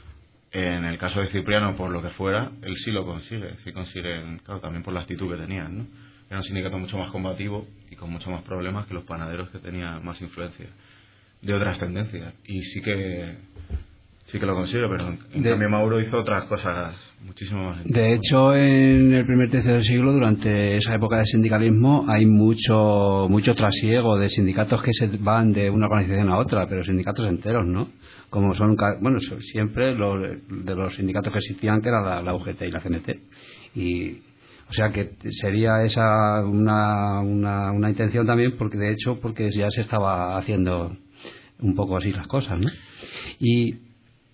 En el caso de Cipriano, por lo que fuera, él sí lo consigue, sí consiguen, claro, también por la actitud que tenían, ¿no? Era un sindicato mucho más combativo y con mucho más problemas que los panaderos, que tenían más influencia de otras tendencias, y sí que sí que lo consigue, pero en de, cambio Mauro hizo otras cosas muchísimo más. De hecho, en el primer tercio del siglo, durante esa época de sindicalismo, hay mucho mucho trasiego de sindicatos que se van de una organización a otra, pero sindicatos enteros, ¿no? Como son, bueno, siempre los, de los sindicatos que existían, que era la, la U G T y la C N T. Y, o sea que sería esa una, una, una intención también, porque de hecho, porque ya se estaba haciendo un poco así las cosas, ¿no? Y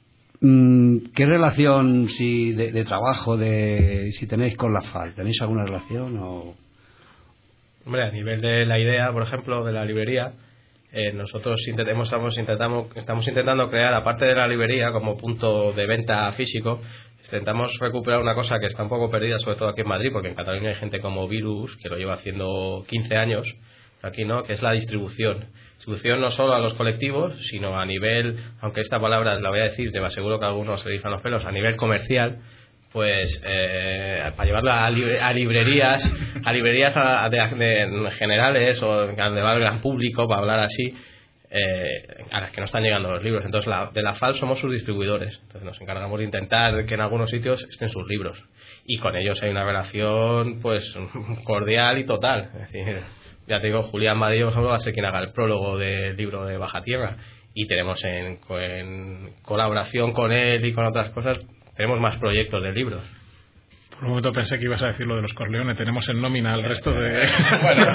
¿qué relación si de, de trabajo de si tenéis con la F A L? ¿Tenéis alguna relación o...? Hombre, a nivel de la idea, por ejemplo, de la librería, eh, nosotros intentamos, estamos, intentamos, estamos intentando crear, aparte de la librería como punto de venta físico, intentamos recuperar una cosa que está un poco perdida, sobre todo aquí en Madrid, porque en Cataluña hay gente como Virus, que lo lleva haciendo quince años, aquí no, que es la distribución. Distribución no solo a los colectivos, sino a nivel, aunque esta palabra la voy a decir, te aseguro que a algunos se le dicen los pelos, a nivel comercial, pues eh, para llevarla a, libre, a librerías, a librerías a, de, de, generales o de al gran público, para hablar así, eh, a las que no están llegando los libros. Entonces, la, de la F A L somos sus distribuidores. Entonces, nos encargamos de intentar que en algunos sitios estén sus libros. Y con ellos hay una relación, pues, cordial y total. Es decir, ya te digo, Julián Madrid, por ejemplo, va a ser quien haga el prólogo del libro de Baja Tierra. Y tenemos en, en colaboración con él y con otras cosas, tenemos más proyectos de libros. Por un momento pensé que ibas a decir lo de los Corleone. Tenemos en nómina al resto de... bueno,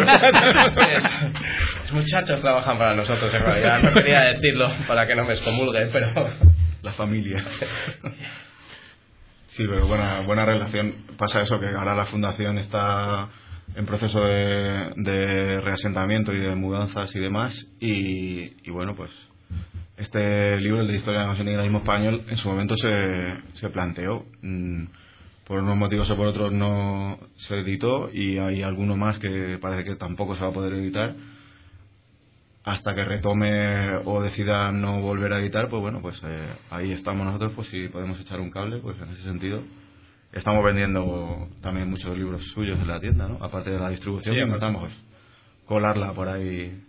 los muchachos trabajan para nosotros, en realidad. No quería decirlo para que no me excomulguen, pero... La familia. Sí, pero buena, buena relación. Pasa eso, que ahora la fundación está en proceso de, de reasentamiento y de mudanzas y demás. Y, y bueno, pues... Este libro, el de Historia del Nacionalismo Español, en su momento se, se planteó. Por unos motivos o por otros no se editó, y hay alguno más que parece que tampoco se va a poder editar. Hasta que retome o decida no volver a editar, pues bueno, pues eh, ahí estamos nosotros, pues si podemos echar un cable, pues en ese sentido. Estamos vendiendo también muchos libros suyos en la tienda, ¿no? Aparte de la distribución, sí, intentamos colarla por ahí.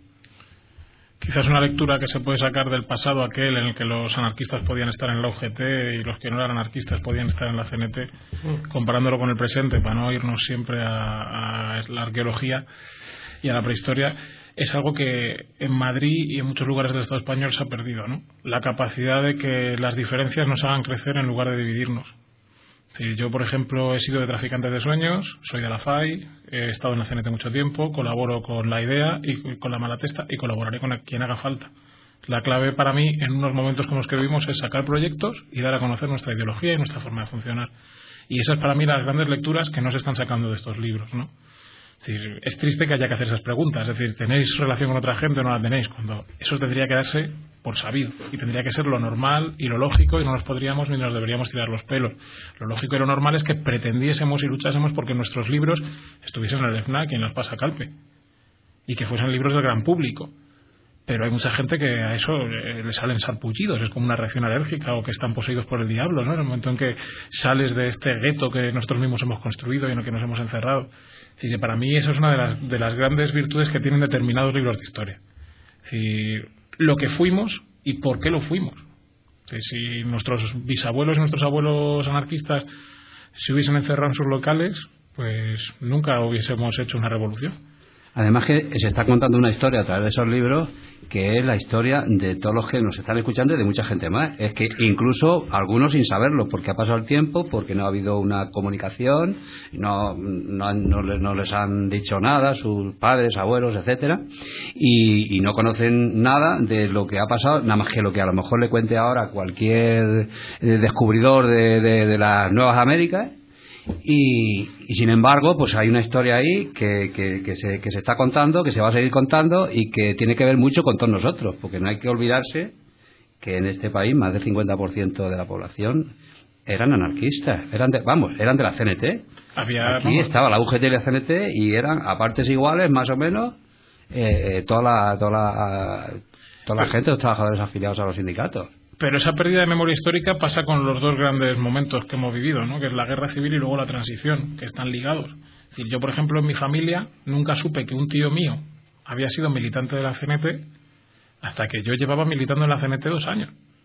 Quizás una lectura que se puede sacar del pasado aquel en el que los anarquistas podían estar en la U G T y los que no eran anarquistas podían estar en la C N T, comparándolo con el presente, para no irnos siempre a, a la arqueología y a la prehistoria, es algo que en Madrid y en muchos lugares del Estado español se ha perdido, ¿no? La capacidad de que las diferencias nos hagan crecer en lugar de dividirnos. Sí, yo, por ejemplo, he sido de Traficantes de Sueños, soy de la F A I, he estado en la C N T mucho tiempo, colaboro con La Idea y con La Malatesta y colaboraré con quien haga falta. La clave para mí, en unos momentos como los que vivimos, es sacar proyectos y dar a conocer nuestra ideología y nuestra forma de funcionar. Y esas para mí las grandes lecturas que no se están sacando de estos libros, ¿no? Es decir, es triste que haya que hacer esas preguntas. Es decir, ¿tenéis relación con otra gente o no la tenéis? Cuando eso tendría que darse por sabido y tendría que ser lo normal y lo lógico, y no nos podríamos ni nos deberíamos tirar los pelos. Lo lógico y lo normal es que pretendiésemos y luchásemos porque nuestros libros estuviesen en el FNAC y en las Pasacalpe y que fuesen libros del gran público. Pero hay mucha gente que a eso le salen sarpullidos, es como una reacción alérgica, o que están poseídos por el diablo, ¿no? En el momento en que sales de este gueto que nosotros mismos hemos construido y en el que nos hemos encerrado. Así que para mí eso es una de las, de las grandes virtudes que tienen determinados libros de historia. Es decir, lo que fuimos y por qué lo fuimos. Es decir, si nuestros bisabuelos y nuestros abuelos anarquistas se hubiesen encerrado en sus locales, pues nunca hubiésemos hecho una revolución. Además que se está contando una historia a través de esos libros que es la historia de todos los que nos están escuchando y de mucha gente más. Es que incluso algunos sin saberlo, porque ha pasado el tiempo, porque no ha habido una comunicación, no, no, no, no les han dicho nada sus padres, abuelos, etcétera, y, y no conocen nada de lo que ha pasado, nada más que lo que a lo mejor le cuente ahora cualquier descubridor de, de, de las Nuevas Américas. Y, y sin embargo, pues hay una historia ahí que, que, que, se, que se está contando, que se va a seguir contando y que tiene que ver mucho con todos nosotros, porque no hay que olvidarse que en este país más del cincuenta por ciento de la población eran anarquistas, eran de, vamos, eran de la C N T. Había, Aquí vamos. estaba la U G T y la C N T y eran a partes iguales, más o menos, eh, toda la, toda la, toda la gente, los trabajadores afiliados a los sindicatos. Pero esa pérdida de memoria histórica pasa con los dos grandes momentos que hemos vivido, ¿no? Que es la guerra civil y luego la transición, que están ligados. Es decir, yo, por ejemplo, en mi familia nunca supe que un tío mío había sido militante de la C N T hasta que yo llevaba militando en la C N T dos años.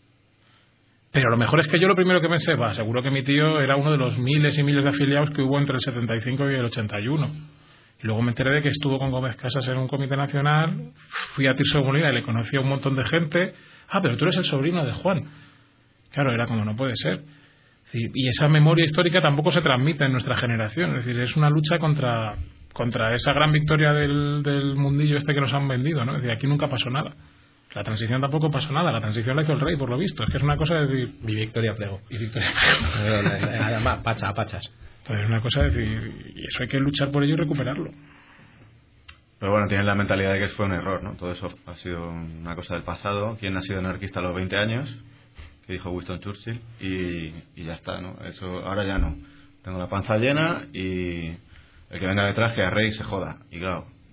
Pero lo mejor es que yo lo primero que pensé, va, seguro que mi tío era uno de los miles y miles de afiliados que hubo entre el setenta y cinco y el ochenta y uno. Y luego me enteré de que estuvo con Gómez Casas en un comité nacional, fui a Tirso de Molina y le conocí a un montón de gente. Ah, pero tú eres el sobrino de Juan. Claro, era como, no puede ser. Y esa memoria histórica tampoco se transmite en nuestra generación. Es decir, es una lucha contra, contra esa gran victoria del, del mundillo este que nos han vendido, ¿no? Es decir, aquí nunca pasó nada. La transición tampoco pasó nada. La transición la hizo el rey, por lo visto. Es que es una cosa de decir... Y Victoria Plego. Y Victoria Plego. Además, pacha, pachas. Entonces es una cosa de decir... Y eso hay que luchar por ello y recuperarlo. Pero bueno, tienen la mentalidad de que fue un error, ¿no? Todo eso ha sido una cosa del pasado. ¿Quién ha sido anarquista a los veinte años? Que dijo Winston Churchill. Y, y ya está, ¿no? Eso ahora ya no. Tengo la panza llena y el que venga detrás que a rey se joda. Y claro,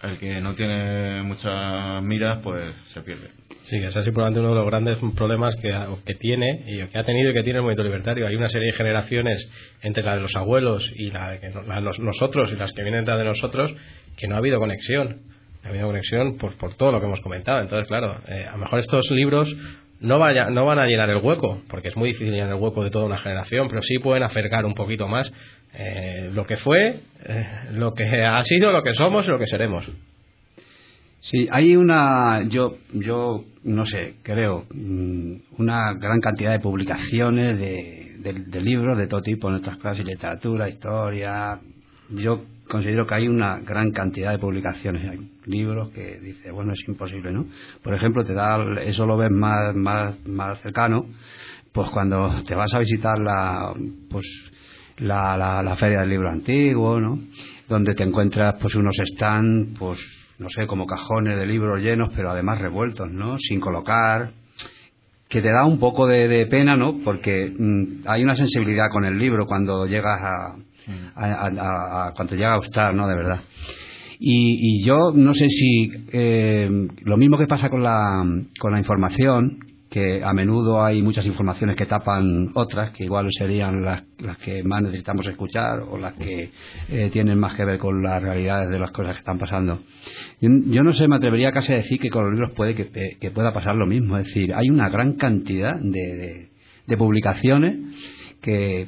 El que no tiene muchas miras, pues se pierde. Sí, que ese es probablemente uno de los grandes problemas que, que tiene y que ha tenido y que tiene el movimiento libertario. Hay una serie de generaciones entre la de los abuelos y la de que no, la de los, nosotros y las que vienen detrás de nosotros, que no ha habido conexión. No ha habido conexión por, por todo lo que hemos comentado. Entonces, claro, eh, a lo mejor estos libros no, vaya, no van a llenar el hueco, porque es muy difícil llenar el hueco de toda una generación, pero sí pueden acercar un poquito más eh, lo que fue, eh, lo que ha sido, lo que somos y lo que seremos. Sí, hay una, yo, yo no sé, creo, una gran cantidad de publicaciones de, de, de libros de todo tipo en nuestras clases, literatura, historia. Yo considero que hay una gran cantidad de publicaciones, hay libros que dice, bueno, es imposible, ¿no? Por ejemplo, te da, eso lo ves más, más, más cercano, pues cuando te vas a visitar la, pues, la, la, la feria del libro antiguo, ¿no? Donde te encuentras, pues, unos stands, pues, no sé, como cajones de libros llenos, pero además revueltos, ¿no? Sin colocar, que te da un poco de, de pena, ¿no? Porque mmm, hay una sensibilidad con el libro cuando llegas a, a, a, a cuando llega a gustar, ¿no? De verdad. Y, y yo no sé si eh, lo mismo que pasa con la con la información, que a menudo hay muchas informaciones que tapan otras, que igual serían las, las que más necesitamos escuchar o las que eh, tienen más que ver con las realidades de las cosas que están pasando. Yo, yo no sé, me atrevería casi a decir que con los libros puede que, que pueda pasar lo mismo. Es decir, hay una gran cantidad de, de, de publicaciones que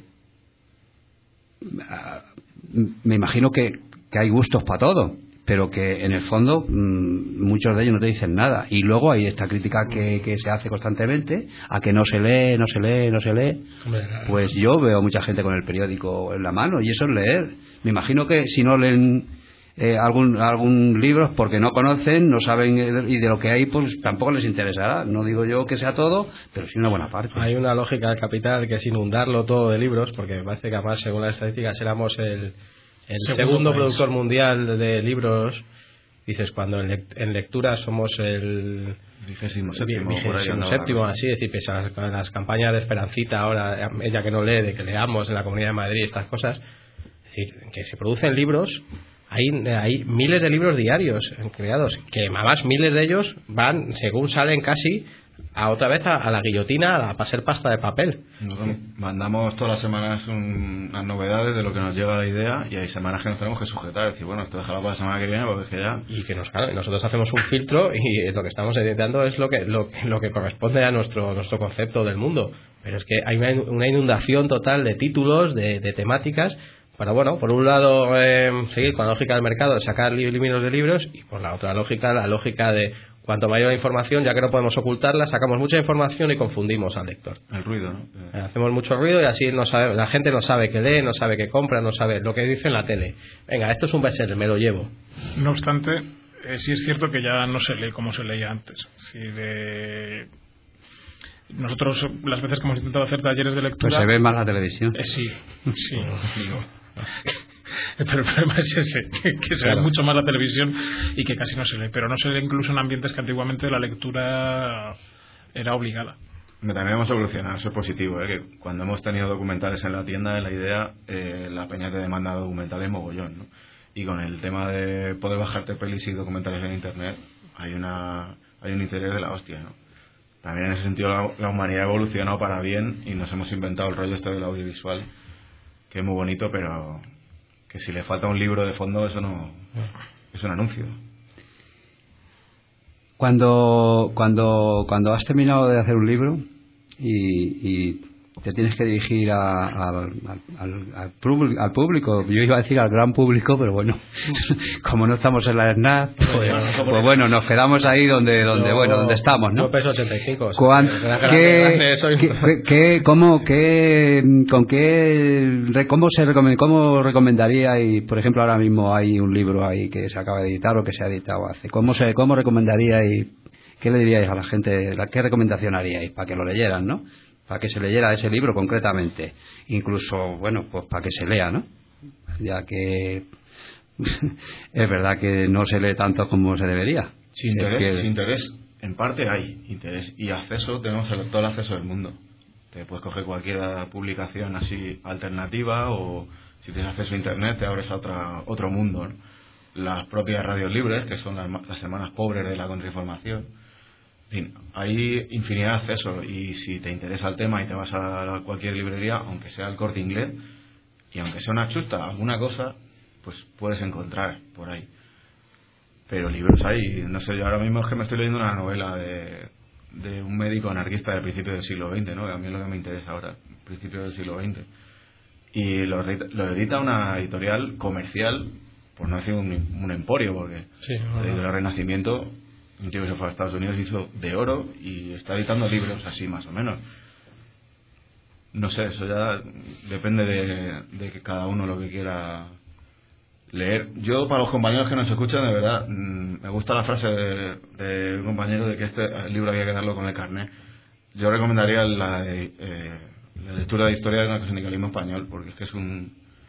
uh, me imagino que, que hay gustos para todo, pero que en el fondo mmm, muchos de ellos no te dicen nada. Y luego hay esta crítica que, que se hace constantemente a que no se lee, no se lee, no se lee. Pues yo veo mucha gente con el periódico en la mano y eso es leer. Me imagino que si no leen eh, algún algún libro es porque no conocen, no saben, eh, y de lo que hay pues tampoco les interesará. No digo yo que sea todo, pero sí una buena parte. Hay una lógica del capital que es inundarlo todo de libros, porque me parece que además según las estadísticas éramos el el segundo, segundo productor mundial de libros. Dices, cuando en, lect- en lectura somos el vigésimo séptimo, vigésimo séptimo, así, es decir, pese a las, a las campañas de Esperancita ahora, ella que no lee, de que leamos en la Comunidad de Madrid estas cosas, es decir, que se producen libros, hay, hay miles de libros diarios creados, que además miles de ellos van, según salen casi, a otra vez a, a la guillotina, a pasar pasta de papel. Nosotros mandamos todas las semanas un, unas novedades de lo que nos llega la idea, y hay semanas que nos tenemos que sujetar, decir, bueno, esto déjalo para la semana que viene porque es que ya... Y que nos, claro, nosotros hacemos un filtro y lo que estamos editando es lo que lo, lo que corresponde a nuestro nuestro concepto del mundo. Pero es que hay una, una inundación total de títulos, de, de temáticas, para, bueno, por un lado eh, seguir con la lógica del mercado de sacar libros de libros, y por la otra lógica, la lógica de cuanto mayor la información, ya que no podemos ocultarla, sacamos mucha información y confundimos al lector. El ruido, ¿no? Eh, hacemos mucho ruido y así no sabe, la gente no sabe qué lee, no sabe qué compra, no sabe lo que dice en la tele. Venga, esto es un bestseller, me lo llevo. No obstante, eh, sí es cierto que ya no se lee como se leía antes. Sí, de... Nosotros, las veces que hemos intentado hacer talleres de lectura... Pues se ve más la televisión. Eh, sí, sí. Digo. Pero el problema es ese, que se claro. ve mucho más la televisión y que casi no se lee, pero no se lee incluso en ambientes que antiguamente la lectura era obligada. También hemos evolucionado, eso es positivo, ¿eh? Que cuando hemos tenido documentales en la tienda, la idea, eh, la peña te demanda documentales mogollón, ¿no? Y con el tema de poder bajarte pelis y documentales en internet, hay una hay un interés de la hostia, ¿no? También en ese sentido la, la humanidad ha evolucionado para bien y nos hemos inventado el rollo este del audiovisual, que es muy bonito, pero que si le falta un libro de fondo, eso no es un anuncio. Cuando cuando cuando has terminado de hacer un libro y, y te tienes que dirigir a, a, al, al, al, al público, yo iba a decir al gran público, pero bueno, como no estamos en la ESNAD, pues, pues bueno, nos quedamos ahí donde donde yo, bueno donde estamos, ¿no? Yo peso ochenta y cinco. Cuan, ¿qué, qué, qué, cómo, qué, con qué, cómo se recomend, cómo recomendaría, y por ejemplo ahora mismo hay un libro ahí que se acaba de editar o que se ha editado hace, cómo se, cómo recomendaría y qué le diríais a la gente, qué recomendación haríais para que lo leyeran, ¿no? Para que se leyera ese libro concretamente, incluso, bueno, pues para que se lea, ¿no? Ya que es verdad que no se lee tanto como se debería. Sin interés, que... sin interés, en parte hay interés, y acceso, tenemos el, todo el acceso del mundo. Te puedes coger cualquier publicación así alternativa, o si tienes acceso a internet te abres a otra, otro mundo, ¿no? las propias radios libres, que son las, las hermanas pobres de la contrainformación. En fin, hay infinidad de accesos, y si te interesa el tema y te vas a cualquier librería, aunque sea el Corte Inglés, y aunque sea una chusta, alguna cosa, pues puedes encontrar por ahí. Pero libros hay, no sé, yo ahora mismo es que me estoy leyendo una novela de, de un médico anarquista del principio del siglo veinte, ¿no? Que a mí es lo que me interesa ahora, principio del siglo veinte. Y lo, lo edita una editorial comercial, por no decir un, un emporio, porque sí, bueno, la editorial Renacimiento, un tío que se fue a Estados Unidos, hizo de oro y está editando libros así más o menos. No sé, eso ya depende de, de que cada uno lo que quiera leer. Yo, para los compañeros que nos escuchan, de verdad, mmm, me gusta la frase de, de un compañero de que este libro había que darlo con el carnet. Yo recomendaría la, eh, la lectura de Historia del Anarcosindicalismo Español, porque es que es un,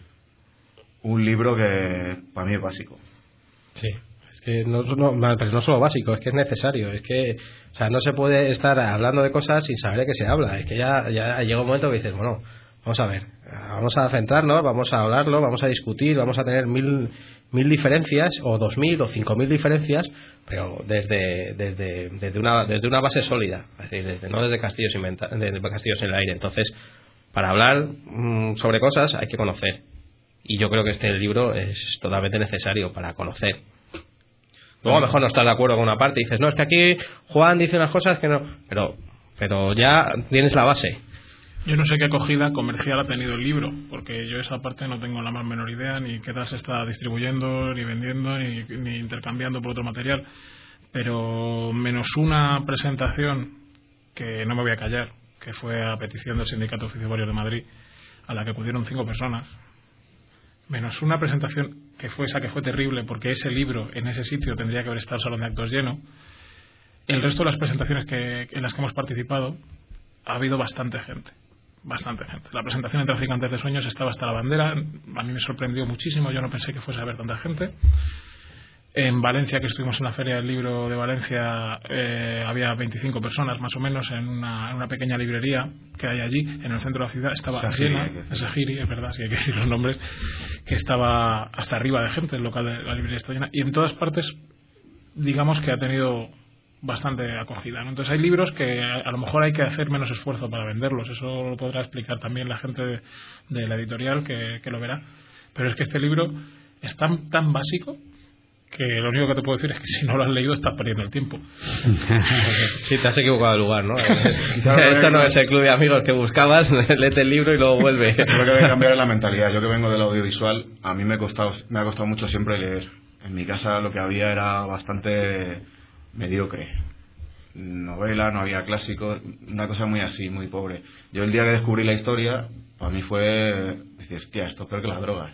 un libro que para mí es básico. Sí. Que no, no, pero no solo básico, es que es necesario. Es que, o sea, no se puede estar hablando de cosas sin saber de qué se habla. Es que ya, ya llega un momento que dices, bueno, vamos a ver, vamos a centrarnos, vamos a hablarlo, vamos a discutir, vamos a tener mil, mil diferencias, o dos mil, o cinco mil diferencias, pero desde, desde, desde, una, desde una base sólida, es decir, desde, no desde castillos, inventa, desde castillos en el aire. Entonces, para hablar mmm, sobre cosas hay que conocer. Y yo creo que este libro es totalmente necesario para conocer. Luego a lo mejor no estás de acuerdo con una parte y dices, no, es que aquí Juan dice unas cosas que no, pero pero ya tienes la base. Yo no sé qué acogida comercial ha tenido el libro, porque yo esa parte no tengo la más menor idea, ni qué tal se está distribuyendo, ni vendiendo, ni, ni intercambiando por otro material, pero menos una presentación, que no me voy a callar, que fue a petición del Sindicato de Oficios Varios de Madrid, a la que acudieron cinco personas, menos una presentación que fue esa que fue terrible, porque ese libro en ese sitio tendría que haber estado el salón de actos lleno. El resto de las presentaciones que, en las que hemos participado ha habido bastante gente, bastante gente. La presentación de Traficantes de Sueños estaba hasta la bandera, a mí me sorprendió muchísimo, yo no pensé que fuese a haber tanta gente. En Valencia, que estuvimos en la Feria del Libro de Valencia, eh, había veinticinco personas más o menos en una, en una pequeña librería que hay allí, en el centro de la ciudad, estaba Sahiri, llena, es Sahiri, es verdad, sí hay que decir los nombres, que estaba hasta arriba de gente, el local de la librería está llena, y en todas partes, digamos que ha tenido bastante acogida, ¿no? Entonces hay libros que a lo mejor hay que hacer menos esfuerzo para venderlos, eso lo podrá explicar también la gente de, de la editorial que, que lo verá, pero es que este libro es tan, tan básico que lo único que te puedo decir es que si no lo has leído estás perdiendo el tiempo. Sí, te has equivocado de lugar, ¿no? Esto no es el club de amigos que buscabas, léete el libro y luego vuelve. Creo que hay que cambiar la mentalidad. Yo que vengo del audiovisual, a mí me ha costado, me ha costado mucho siempre leer. En mi casa lo que había era bastante mediocre. Novela, no había clásicos, una cosa muy así, muy pobre. Yo el día que descubrí la historia, para mí fue decir, hostia, esto es peor que las drogas.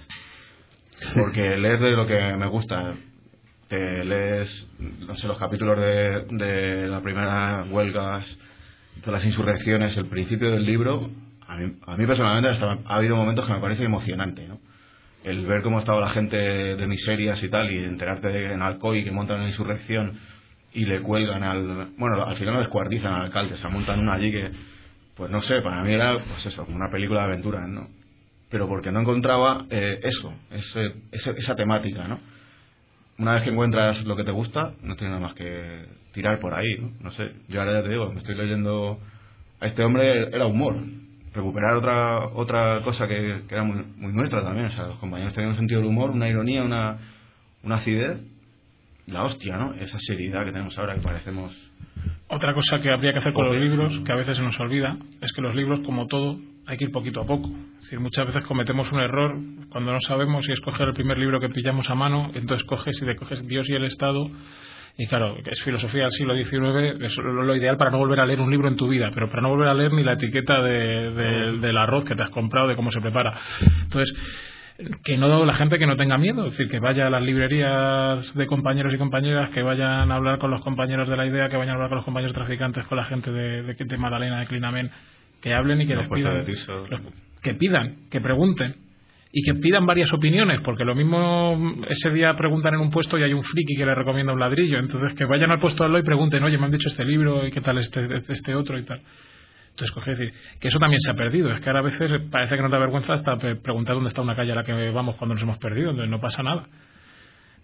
Porque lees de lo que me gusta. Te lees, no sé, los capítulos de, de la primera huelgas, de las insurrecciones, el principio del libro, a mí, a mí personalmente hasta ha habido momentos que me parece emocionante, ¿no? El ver cómo estaba la gente de miserias y tal, y enterarte de que en Alcoy que montan una insurrección y le cuelgan al... Bueno, al final lo descuartizan al alcalde, se montan una allí que, pues no sé, para mí era, pues eso, como una película de aventuras, ¿no? Pero porque no encontraba eh, eso, ese, ese, esa temática, ¿no? Una vez que encuentras lo que te gusta, no tienes nada más que tirar por ahí, ¿no? No sé, yo ahora ya te digo, me estoy leyendo a este hombre, era humor, recuperar otra otra cosa que, que era muy, muy nuestra también, o sea, los compañeros tenían un sentido del humor, una ironía, una, una acidez, la hostia, ¿no? Esa seriedad que tenemos ahora que parecemos... Otra cosa que habría que hacer con los libros, que a veces se nos olvida, es que los libros, como todo, hay que ir poquito a poco. Es decir, muchas veces cometemos un error cuando no sabemos si escoger el primer libro que pillamos a mano, entonces coges y te coges Dios y el Estado, y claro, es filosofía del siglo diecinueve, es lo ideal para no volver a leer un libro en tu vida, pero para no volver a leer ni la etiqueta de, de, del arroz que te has comprado, de cómo se prepara. Entonces, que no, la gente que no tenga miedo, es decir, que vaya a las librerías de compañeros y compañeras, que vayan a hablar con los compañeros de la idea, que vayan a hablar con los compañeros traficantes, con la gente de, de, de Magdalena, de Clinamen, que hablen y que les pidan, los, que pidan, que pregunten y que pidan varias opiniones, porque lo mismo ese día preguntan en un puesto y hay un friki que le recomienda un ladrillo, entonces que vayan al puesto al lado y pregunten, oye, me han dicho este libro y qué tal este, este otro y tal. Entonces, coge decir, que eso también se ha perdido. Es que ahora a veces parece que no te da vergüenza hasta preguntar dónde está una calle a la que vamos cuando nos hemos perdido, entonces no pasa nada.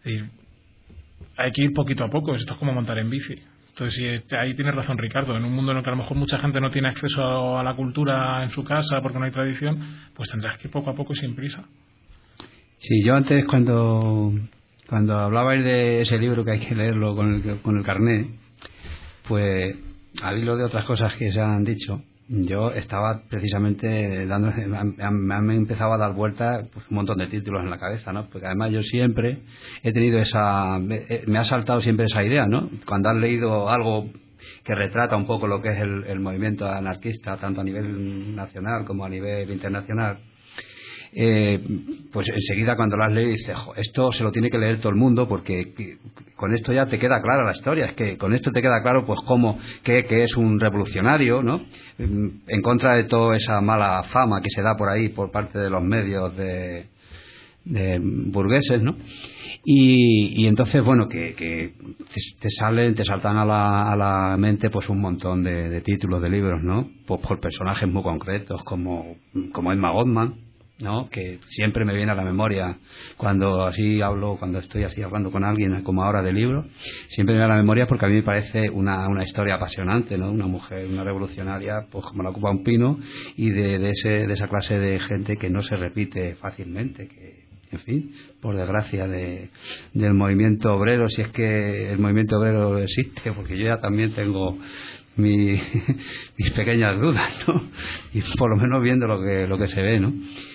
decir, hay que ir poquito a poco, esto es como montar en bici. Entonces, sí, ahí tienes razón, Ricardo. En un mundo en el que a lo mejor mucha gente no tiene acceso a la cultura en su casa porque no hay tradición, pues tendrás que ir poco a poco y sin prisa. Sí, yo antes cuando cuando hablabais de ese libro que hay que leerlo con el, con el carnet, pues al hilo de otras cosas que se han dicho, yo estaba precisamente dando, me han empezado a dar vueltas pues, un montón de títulos en la cabeza, ¿no? Porque además yo siempre he tenido esa, me, me ha saltado siempre esa idea, ¿no? Cuando has leído algo que retrata un poco lo que es el, el movimiento anarquista, tanto a nivel nacional como a nivel internacional, eh, pues enseguida cuando lo has leído dices, esto se lo tiene que leer todo el mundo porque que, con esto ya te queda clara la historia, es que con esto te queda claro pues cómo, que, que es un revolucionario, ¿no? En contra de toda esa mala fama que se da por ahí por parte de los medios de, de burgueses, ¿no? Y, y entonces, bueno, que, que te salen, te saltan a la, a la mente pues un montón de, de títulos de libros, ¿no? Pues por personajes muy concretos como, como Emma Goldman, ¿no? Que siempre me viene a la memoria cuando así hablo, cuando estoy así hablando con alguien como ahora de libros, siempre me viene a la memoria porque a mí me parece una, una historia apasionante, ¿no? Una mujer, una revolucionaria, pues como la ocupa un pino y de, de, ese, de esa clase de gente que no se repite fácilmente, que en fin, por desgracia de, del movimiento obrero, si es que el movimiento obrero existe, porque yo ya también tengo mi, mis pequeñas dudas, ¿no? Y por lo menos viendo lo que, lo que se ve, ¿no?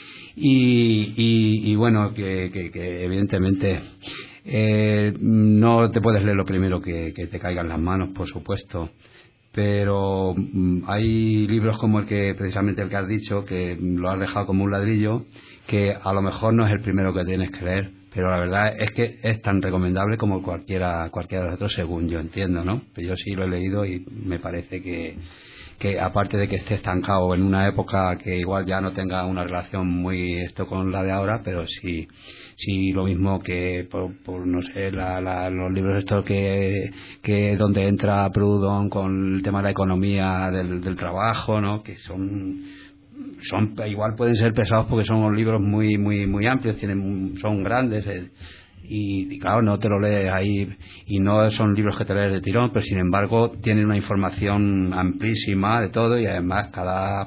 Y, y, y bueno, que, que, que evidentemente eh, no te puedes leer lo primero que, que te caiga en las manos, por supuesto, pero mm, hay libros como el que precisamente el que has dicho, que lo has dejado como un ladrillo, que a lo mejor no es el primero que tienes que leer, pero la verdad es que es tan recomendable como cualquiera cualquiera de los otros, según yo entiendo, ¿no? Pero yo sí lo he leído y me parece que que aparte de que esté estancado en una época que igual ya no tenga una relación muy esto con la de ahora, pero sí sí lo mismo que por, por no sé la, la, los libros estos que que donde entra Proudhon con el tema de la economía del, del trabajo, ¿no? Que son son igual pueden ser pesados porque son libros muy muy muy amplios, tienen son grandes, eh, y, y claro, no te lo lees ahí y no son libros que te lees de tirón, pero sin embargo tienen una información amplísima de todo y además cada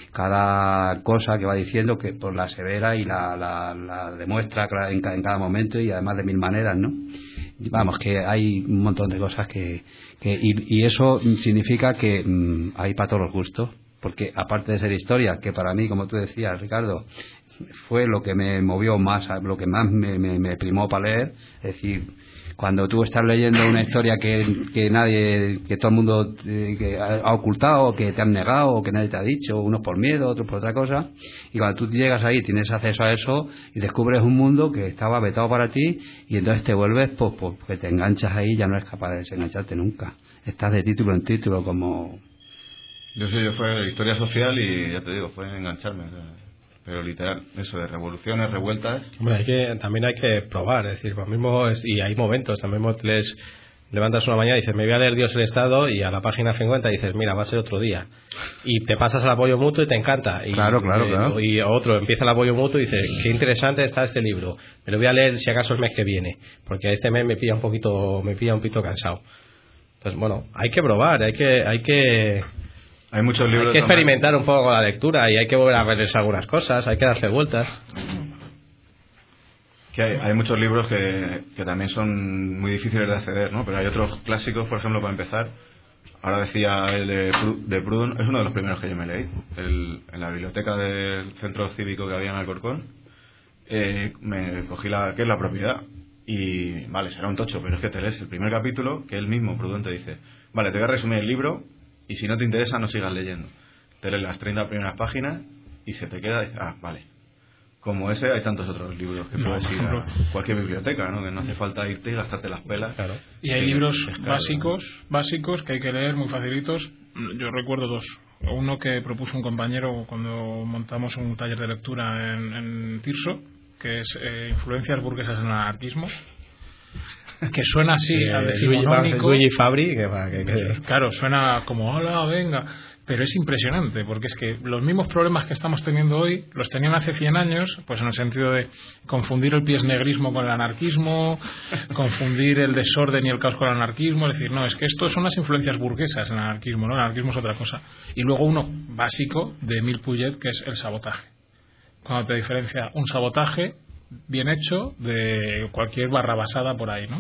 cada cosa que va diciendo que pues la asevera y la, la, la demuestra en cada, en cada momento y además de mil maneras, ¿no? Vamos, que hay un montón de cosas que, que y, y eso significa que mmm, hay para todos los gustos, porque aparte de ser historia, que para mí, como tú decías, Ricardo, fue lo que me movió más, lo que más me, me, me primó para leer, es decir, cuando tú estás leyendo una historia que, que nadie, que todo el mundo que ha ocultado, que te han negado, o que nadie te ha dicho, unos por miedo, otros por otra cosa, y cuando tú llegas ahí, tienes acceso a eso y descubres un mundo que estaba vetado para ti y entonces te vuelves, pues, pues que te enganchas ahí y ya no eres capaz de desengancharte nunca. Estás de título en título como... Yo sé, yo fue historia social y ya te digo, fue engancharme, o sea, pero literal, eso de revoluciones, revueltas. Hombre, hay que, también hay que probar, es decir, lo mismo es, y hay momentos, también les levantas una mañana y dices, me voy a leer Dios el Estado, y a la página cincuenta dices, mira, va a ser otro día, y te pasas al apoyo mutuo y te encanta, y, claro, claro, y, claro. y otro empieza el apoyo mutuo y dice, qué interesante está este libro, me lo voy a leer si acaso el mes que viene, porque este mes me pilla un poquito, me pilla un poquito cansado. Entonces, bueno, hay que probar, hay que, hay que Hay muchos libros. Hay que experimentar también un poco con la lectura y hay que volver a ver algunas cosas, hay que darse vueltas. Que hay, hay muchos libros que, que también son muy difíciles de acceder, ¿no? Pero hay otros clásicos, por ejemplo, para empezar. Ahora decía el de, de Proudhon, es uno de los primeros que yo me leí. El, en la biblioteca del centro cívico que había en Alcorcón, eh, me cogí la que es la propiedad. Y vale, será un tocho, pero es que te lees el primer capítulo, que él mismo, Proudhon, te dice, vale, te voy a resumir el libro. Y si no te interesa, no sigas leyendo. Te lees las treinta primeras páginas y se te queda y dices, ah, vale. Como ese, hay tantos otros libros que no, puedes ir a cualquier biblioteca, ¿no? Que no hace falta irte y gastarte las pelas. Claro. Y hay libros básicos, básicos que hay que leer muy facilitos. Yo recuerdo dos. Uno que propuso un compañero cuando montamos un taller de lectura en, en Tirso, que es eh, Influencias burguesas en el anarquismo. que suena así sí, al decimonónico. Luigi Fabri, que va, que, que... Claro, suena como, hola, venga. Pero es impresionante, porque es que los mismos problemas que estamos teniendo hoy los tenían hace cien años, pues en el sentido de confundir el piesnegrismo con el anarquismo, confundir el desorden y el caos con el anarquismo, es decir, no, es que esto son las influencias burguesas en el anarquismo, ¿no? El anarquismo es otra cosa. Y luego uno básico de Émile Pouget, que es el sabotaje. Cuando te diferencia un sabotaje bien hecho de cualquier barrabasada por ahí, ¿no?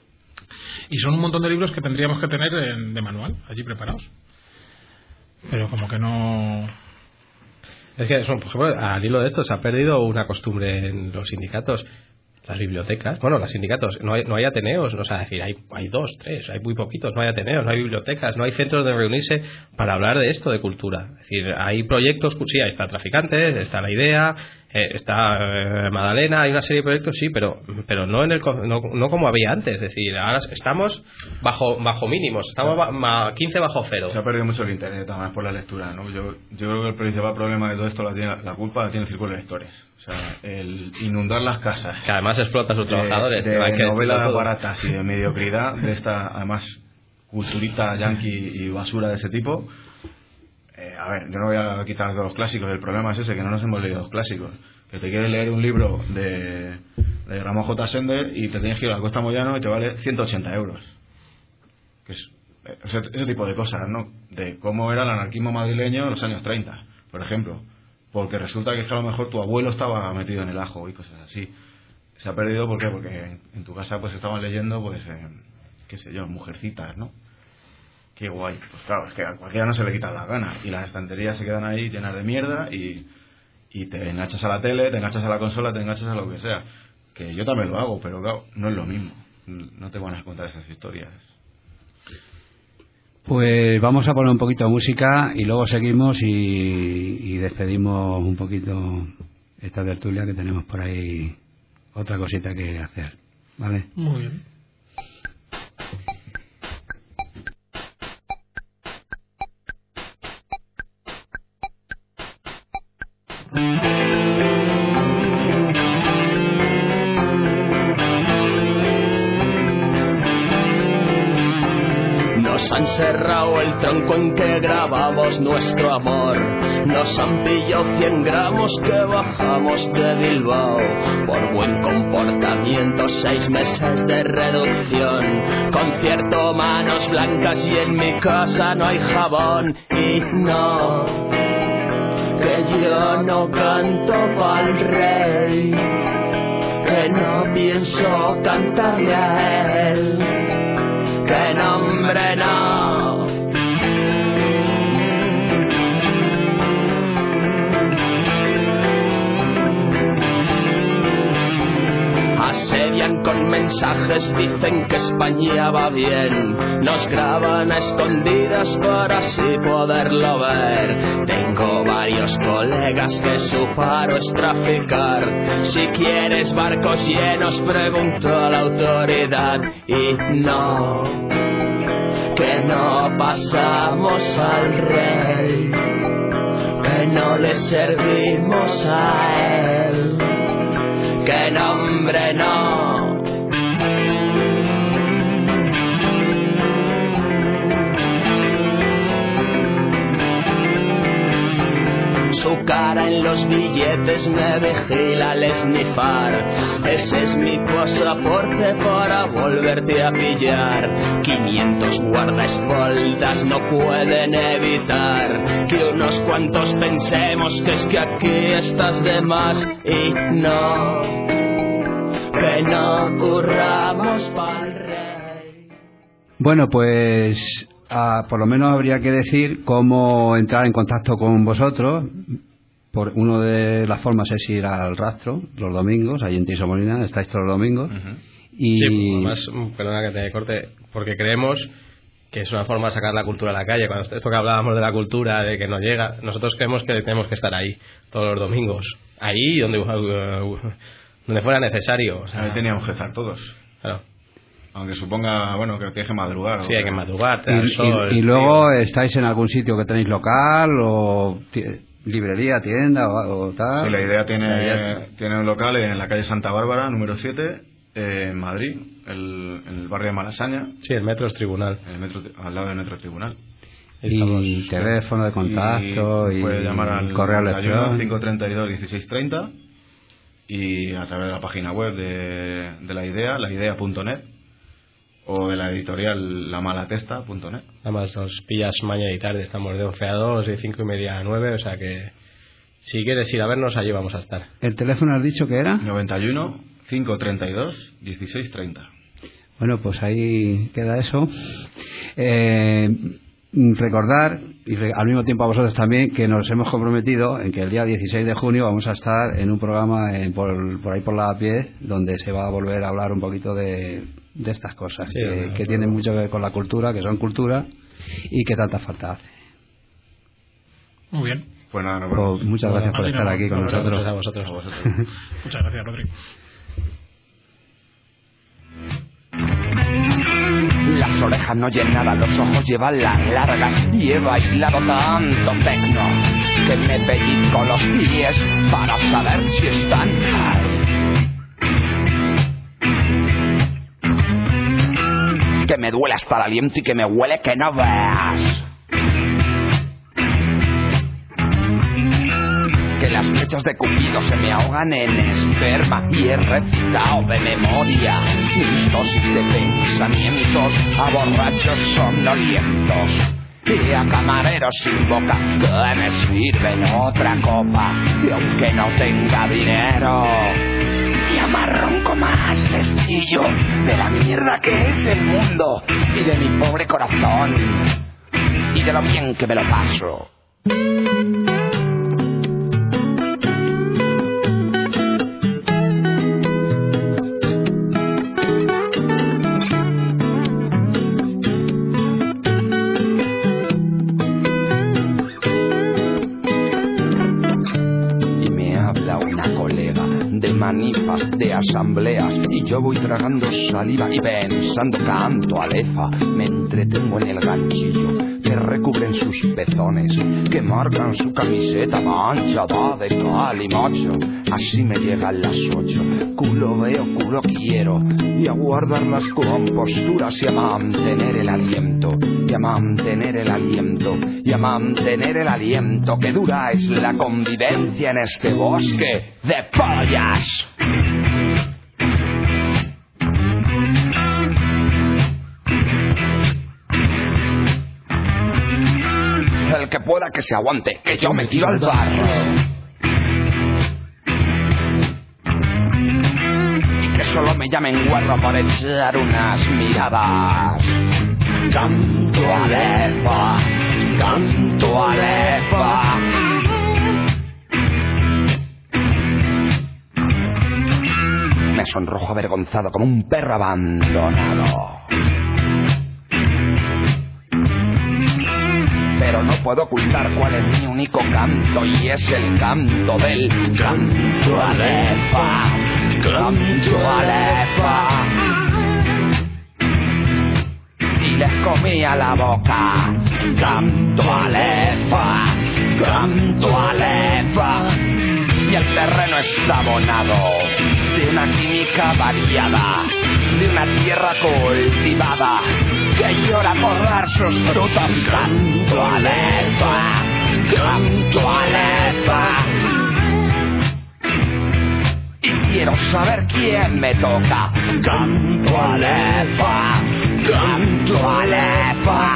Y son un montón de libros que tendríamos que tener en, de manual, allí preparados. Pero como que no... Es que, por ejemplo, al hilo de esto se ha perdido una costumbre en los sindicatos, las bibliotecas. Bueno, los sindicatos, no hay, no hay ateneos, o sea, decir, hay, hay dos, tres, hay muy poquitos, no hay ateneos, no hay bibliotecas, no hay centros de reunirse para hablar de esto, de cultura. Es decir, hay proyectos, sí, ahí está Traficantes, está La Idea, eh, está eh, Madalena, hay una serie de proyectos, sí, pero pero no en el no, no como había antes. Es decir, ahora estamos bajo bajo mínimos, estamos ba, ma, quince bajo cero. Se ha perdido mucho el internet, además por la lectura, ¿no? Yo, yo creo que el principal problema de todo esto, la, tiene, la culpa la tiene el círculo de lectores. O sea, el inundar las casas. Que además explota a sus de, trabajadores. De hay que novelas baratas y de mediocridad, de esta, además, culturita yankee y basura de ese tipo. Eh, a ver, yo no voy a quitar todos los clásicos, el problema es ese, que no nos hemos leído los clásicos. Que te quieres leer un libro de, de Ramón J. Sender y te tienes que ir a la Costa Moyano y te vale ciento ochenta euros. Que es ese, ese tipo de cosas, ¿no? De cómo era el anarquismo madrileño en los años treinta, por ejemplo. Porque resulta que, es que a lo mejor tu abuelo estaba metido en el ajo y cosas así. Se ha perdido, ¿por qué? Porque en, en tu casa pues estaban leyendo, pues, eh, qué sé yo, Mujercitas, ¿no? Qué guay. Pues claro, es que a cualquiera no se le quita la gana. Y las estanterías se quedan ahí llenas de mierda y, y te enganchas a la tele, te enganchas a la consola, te enganchas a lo que sea. Que yo también lo hago, pero claro, no es lo mismo. No te van a contar esas historias. Pues vamos a poner un poquito de música y luego seguimos y, y despedimos un poquito esta tertulia, que tenemos por ahí otra cosita que hacer, ¿vale? Muy bien. Han cerrado el tronco en que grabamos nuestro amor. Nos han pillado cien gramos que bajamos de Bilbao. Por buen comportamiento, seis meses de reducción. Concierto, manos blancas y en mi casa no hay jabón. Y no, que yo no canto pa'l rey, que no pienso cantarle a él. Que nombre no. Asedian con mensajes, dicen que España va bien. Nos graban a escondidas para así poderlo ver. Tengo varios colegas que su paro es traficar. Si quieres barcos llenos, pregunto a la autoridad. Y no, que no pasamos al rey, que no le servimos a él. Que nombre no. Su cara en los billetes me vigila al esnifar. Ese es mi pasaporte para volverte a pillar. Quinientos guardaespaldas no pueden evitar que unos cuantos pensemos que es que aquí estás de más. Y no, que no curramos pa'l rey. Bueno, pues Ah, por lo menos habría que decir cómo entrar en contacto con vosotros. Por una de las formas es ir al Rastro los domingos, ahí en Tirso Molina, estáis todos los domingos. Uh-huh. Y sí, además, perdona que te corte, porque creemos que es una forma de sacar la cultura a la calle. Cuando esto que hablábamos de la cultura, de que no llega, nosotros creemos que tenemos que estar ahí todos los domingos, ahí donde uh, donde fuera necesario. O sea, ahí teníamos que estar todos. Claro. Aunque suponga, bueno, que tienes que madrugar. Sí, hay que madrugar. Y, sol, y, y luego estáis en algún sitio que tenéis local o t- librería, tienda o, o tal. Sí, la idea tiene, la idea... tiene un local en la calle Santa Bárbara, número siete, eh, en Madrid. el, en el barrio de Malasaña. Sí, el Metro es Tribunal. El metro, al lado del Metro Tribunal. Y teléfono de contacto, y, y puede llamar al correo electrónico cinco treinta y dos dieciséis treinta y a través de la página web de, de la idea, la idea punto net, o de la editorial la malatesta punto net. Además nos pillas mañana y tarde, estamos de once a dos y cinco y media a nueve, o sea que si quieres ir a vernos allí vamos a estar. ¿El teléfono has dicho que era? noventa y uno, cinco treinta y dos, dieciséis treinta. Bueno, pues ahí queda eso. Eh, recordar, y re, al mismo tiempo a vosotros también, que nos hemos comprometido en que el día dieciséis de junio vamos a estar en un programa en, por, por ahí por la pie, donde se va a volver a hablar un poquito de, de estas cosas, sí, que, bueno, que tienen mucho que ver con la cultura, que son cultura y que tanta falta hace. Muy bien. Pues nada, no, pues muchas gracias por estar aquí con nosotros. A vosotros. A vosotros. Muchas gracias, Rodrigo. Las orejas no oyen nada, los ojos llevan las largas y he bailado tanto tecno que me pellizco los pies para saber si están mal. Que me duele hasta el aliento y que me huele que no veas. Que las flechas de Cupido se me ahogan en esperma y he recitado de memoria mis dosis de pensamientos a borrachos somnolientos y a camareros sin boca que me sirven otra copa y aunque no tenga dinero y amarronco más lestillo de la mierda que es el mundo y de mi pobre corazón y de lo bien que me lo paso. Manifas de asambleas y yo voy tragando saliva y pensando canto alefa. Me entretengo en el ganchillo que recubren sus pezones, que marcan su camiseta manchada de cal y mocho. Así me llegan las ocho, culo veo, culo quiero, y a guardar las composturas y a mantener el aliento, y a mantener el aliento, y a mantener el aliento. Que dura es la convivencia en este bosque de pollas. El que pueda que se aguante, que yo me tiro al barro. Y que solo me llamen guarro por echar unas miradas. Canto alefa, canto alefa. Me sonrojo avergonzado como un perro abandonado. Pero no puedo ocultar cuál es mi único canto, y es el canto del canto alefa, canto alefa. Y les comía la boca, canto alefa, canto alefa. Y el terreno está abonado de una química variada, de una tierra cultivada que llora por dar sus frutos. Canto alefa, canto alefa. Y quiero saber quién me toca. Canto alefa, canto alefa.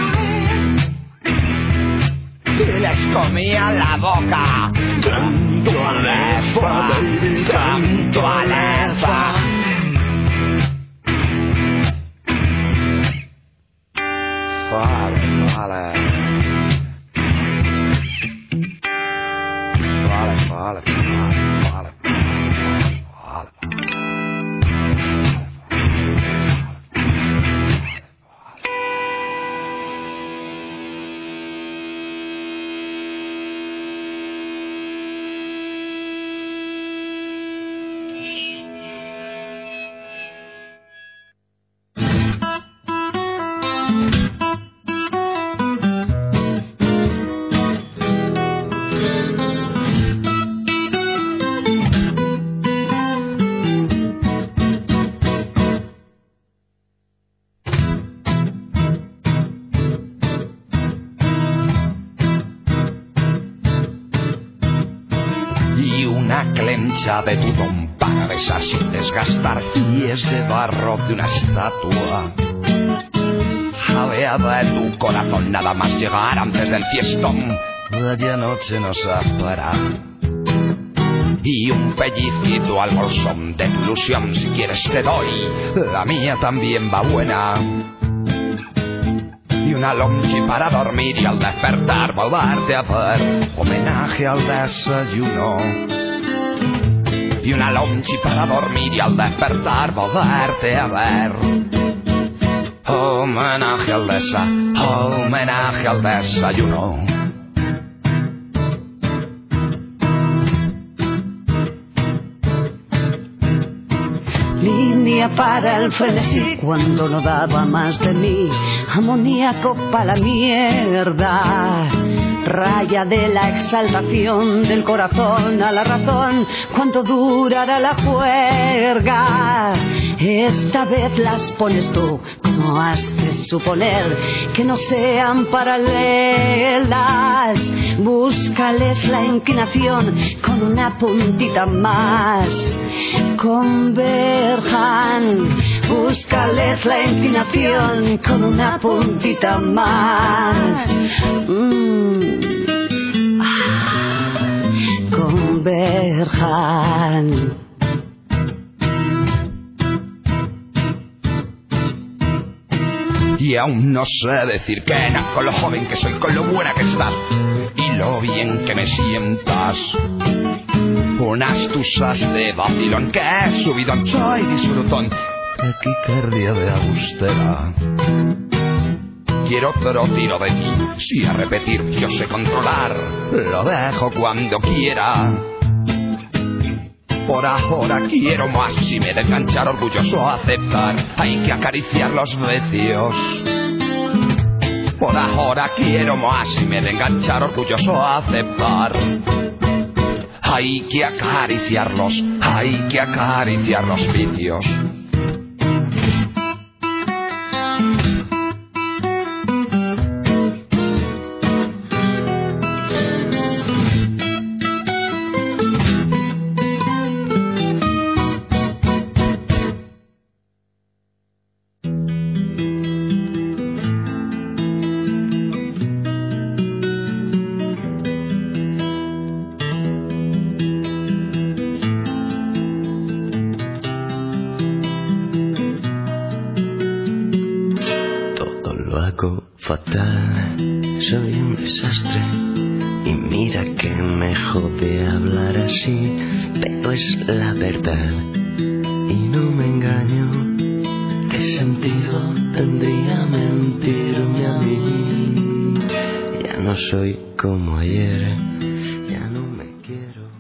Y les comía la boca. Canto alefa, canto alefa. Vale, vale. Vale, vale, vale, vale. una clencha de tutón para besar sin desgastar pies de barro de una estatua. Jadeada en tu corazón, nada más llegar antes del fiestón. Aquella noche nos afuera. Y un pellicito al bolsón de tu ilusión, si quieres te doy, la mía también va buena. Y una lonchi para dormir y al despertar volverte a ver, homenaje al desayuno. Y una lonchi para dormir y al despertar volverte a ver, homenaje al desayuno, homenaje al desayuno. Línea para el frenesí cuando no daba más de mí, amoníaco para la mierda, raya de la exaltación del corazón a la razón, cuánto durará la juerga. Esta vez las pones tú, como has de suponer, que no sean paralelas. Búscales la inclinación con una puntita más. Converjan, búscales la inclinación con una puntita más. Mm. Ah, converjan. Y aún no sé decir que no, con lo joven que soy, con lo buena que estás y lo bien que me sientas. Unas tusas de vacilón, que subidón, soy disfrutón, taquicardia de agustera. Quiero otro tiro de ti, si a repetir yo sé controlar, lo dejo cuando quiera. Por ahora quiero más, si me de enganchar orgulloso aceptar, hay que acariciar los vecios. Por ahora quiero más, si me de enganchar orgulloso aceptar, hay que acariciarlos, hay que acariciar los vicios. Fatal, soy un desastre y mira que me jode hablar así, pero es la verdad y no me engaño. ¿Qué sentido tendría mentirme a mí? Ya no soy como ayer, ya no me quiero.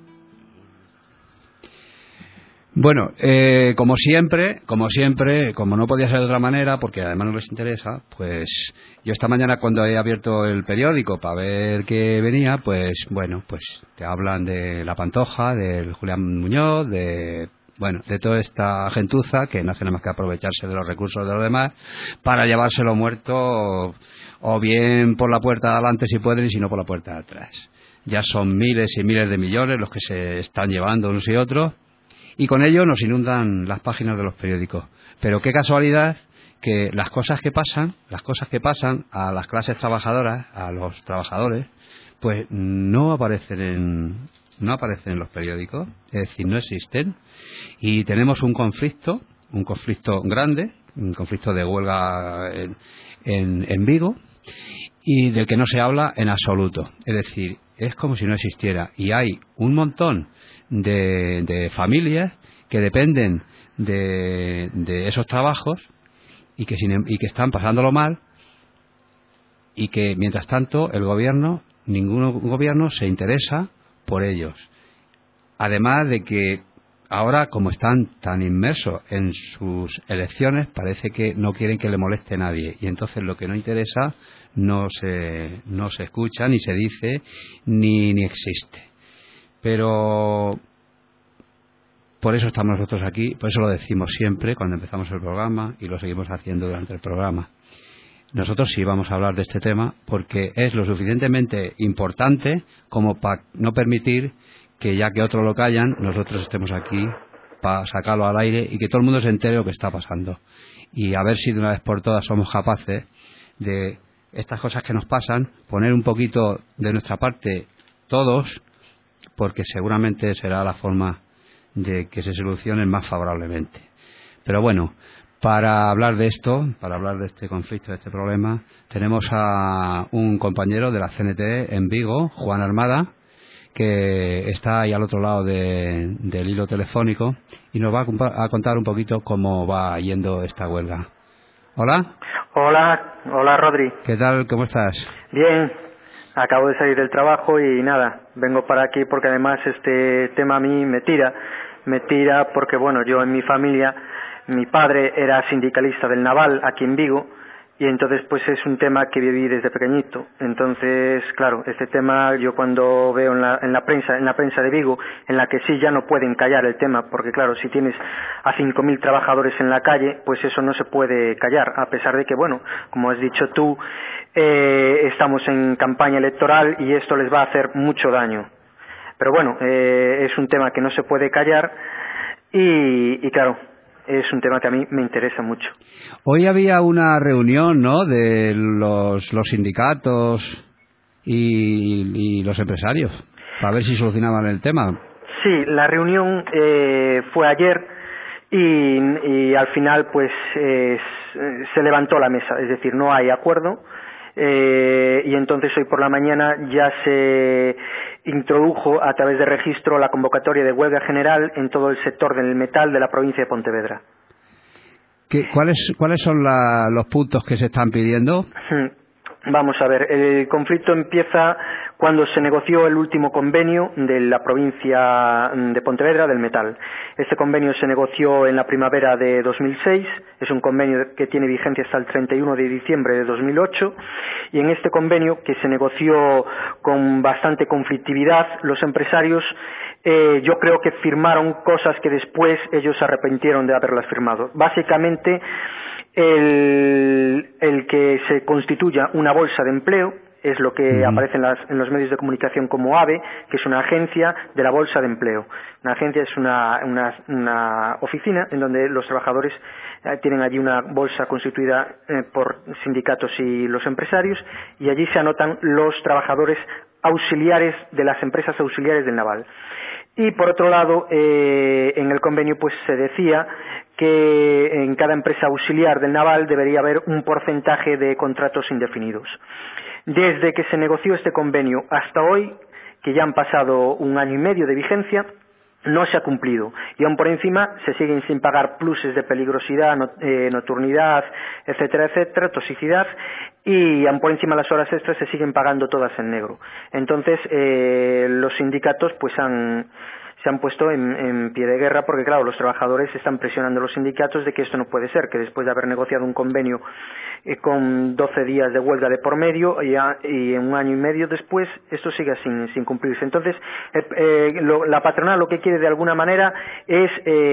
Bueno, eh, como siempre, como siempre, como no podía ser de otra manera, porque además no les interesa, pues yo esta mañana cuando he abierto el periódico para ver qué venía, pues bueno, pues te hablan de La Pantoja, del Julián Muñoz, de bueno, de toda esta gentuza que no hace nada más que aprovecharse de los recursos de los demás para llevárselo muerto, o, o bien por la puerta de adelante si pueden y si no por la puerta de atrás. Ya son miles y miles de millones los que se están llevando unos y otros, y con ello nos inundan las páginas de los periódicos. Pero qué casualidad que las cosas que pasan, las cosas que pasan a las clases trabajadoras, a los trabajadores, pues no aparecen en, no aparecen en los periódicos, es decir, no existen. Y tenemos un conflicto, un conflicto grande, un conflicto de huelga en, en, en Vigo, y del que no se habla en absoluto. Es decir, es como si no existiera. Y hay un montón de, de familias que dependen de, de esos trabajos y que, sin, y que están pasándolo mal, y que mientras tanto el gobierno, ningún gobierno se interesa por ellos. Además de que ahora, como están tan inmersos en sus elecciones, parece que no quieren que le moleste a nadie, y entonces lo que no interesa no se, no se escucha, ni se dice, ni, ni existe. Pero por eso estamos nosotros aquí, por eso lo decimos siempre cuando empezamos el programa y lo seguimos haciendo durante el programa. Nosotros sí vamos a hablar de este tema porque es lo suficientemente importante como para no permitir que ya que otros lo callan, nosotros estemos aquí para sacarlo al aire y que todo el mundo se entere de lo que está pasando. Y a ver si de una vez por todas somos capaces de estas cosas que nos pasan, poner un poquito de nuestra parte todos, porque seguramente será la forma de que se solucionen más favorablemente. Pero bueno, para hablar de esto, para hablar de este conflicto, de este problema, tenemos a un compañero de la C N T en Vigo, Juan Armada, que está ahí al otro lado de, del hilo telefónico y nos va a, a contar un poquito cómo va yendo esta huelga. Hola. Hola, hola Rodri. ¿Qué tal? ¿Cómo estás? Bien, acabo de salir del trabajo y nada, vengo para aquí porque además este tema a mí me tira, me tira porque bueno, yo en mi familia, mi padre era sindicalista del Naval aquí en Vigo y entonces pues es un tema que viví desde pequeñito. Entonces, claro, este tema yo cuando veo en la, en la prensa, en la prensa de Vigo, en la que sí ya no pueden callar el tema, porque claro, si tienes a cinco mil trabajadores en la calle, pues eso no se puede callar, a pesar de que, bueno, como has dicho tú, eh, estamos en campaña electoral y esto les va a hacer mucho daño. Pero bueno, eh, es un tema que no se puede callar y, y claro, es un tema que a mí me interesa mucho. Hoy había una reunión, ¿no?, de los, los sindicatos y, y los empresarios para ver si solucionaban el tema. Sí, la reunión eh, fue ayer y, y al final pues eh, se levantó la mesa, es decir, no hay acuerdo. Eh, y entonces hoy por la mañana ya se introdujo a través de registro la convocatoria de huelga general en todo el sector del metal de la provincia de Pontevedra. ¿Qué, cuáles, ¿Cuáles son la, los puntos que se están pidiendo? Vamos a ver, el conflicto empieza cuando se negoció el último convenio de la provincia de Pontevedra del metal. Este convenio se negoció en la primavera de dos mil seis, es un convenio que tiene vigencia hasta el treinta y uno de diciembre de dos mil ocho, y en este convenio, que se negoció con bastante conflictividad, los empresarios eh, yo creo que firmaron cosas que después ellos se arrepintieron de haberlas firmado. Básicamente, el, el que se constituya una bolsa de empleo, es lo que uh-huh. aparece en, las, en los medios de comunicación como AVE, que es una agencia de la bolsa de empleo. Una agencia es una, una, una oficina en donde los trabajadores eh, tienen allí una bolsa constituida eh, por sindicatos y los empresarios, y allí se anotan los trabajadores auxiliares de las empresas auxiliares del naval. Y por otro lado, eh, en el convenio pues se decía que en cada empresa auxiliar del naval debería haber un porcentaje de contratos indefinidos. Desde que se negoció este convenio hasta hoy, que ya han pasado un año y medio de vigencia, no se ha cumplido, y aún por encima se siguen sin pagar pluses de peligrosidad, not, eh, nocturnidad, etcétera, etcétera, toxicidad, y aún por encima las horas extras se siguen pagando todas en negro. Entonces eh, los sindicatos pues han se han puesto en, en pie de guerra porque, claro, los trabajadores están presionando a los sindicatos de que esto no puede ser, que después de haber negociado un convenio eh, con doce días de huelga de por medio y, a, y un año y medio después esto siga sin, sin cumplirse. Entonces, eh, eh, lo, la patronal lo que quiere de alguna manera es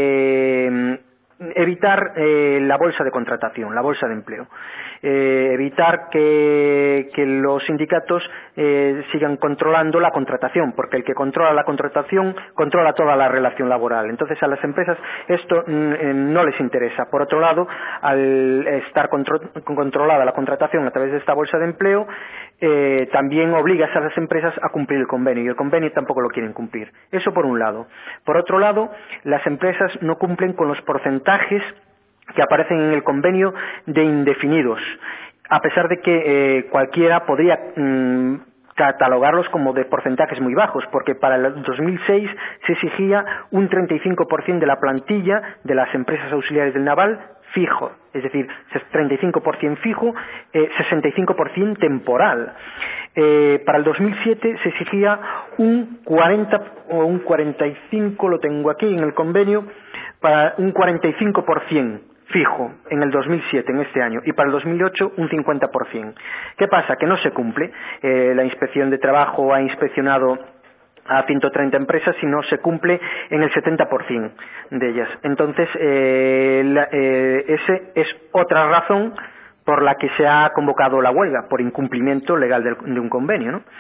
eh, evitar eh, la bolsa de contratación, la bolsa de empleo. Eh, evitar que, que los sindicatos eh, sigan controlando la contratación, porque el que controla la contratación controla toda la relación laboral. Entonces a las empresas esto mm, no les interesa. Por otro lado, al estar contro controlada la contratación a través de esta bolsa de empleo, eh, también obliga a las empresas a cumplir el convenio, y el convenio tampoco lo quieren cumplir. Eso por un lado. Por otro lado, las empresas no cumplen con los porcentajes que aparecen en el convenio de indefinidos, a pesar de que eh, cualquiera podría mmm, catalogarlos como de porcentajes muy bajos, porque para el dos mil seis se exigía un treinta y cinco por ciento de la plantilla de las empresas auxiliares del naval fijo, es decir, treinta y cinco por ciento fijo, eh, sesenta y cinco por ciento temporal. Eh, para el dos mil siete se exigía un cuarenta o un cuarenta y cinco, lo tengo aquí en el convenio, para un cuarenta y cinco por ciento fijo en el dos mil siete, en este año, y para el dos mil ocho un cincuenta por ciento. ¿Qué pasa? Que no se cumple. Eh, la Inspección de Trabajo ha inspeccionado a ciento treinta empresas y no se cumple en el setenta por ciento de ellas. Entonces, eh, la, eh, ese es otra razón por la que se ha convocado la huelga, por incumplimiento legal de, de un convenio, ¿no?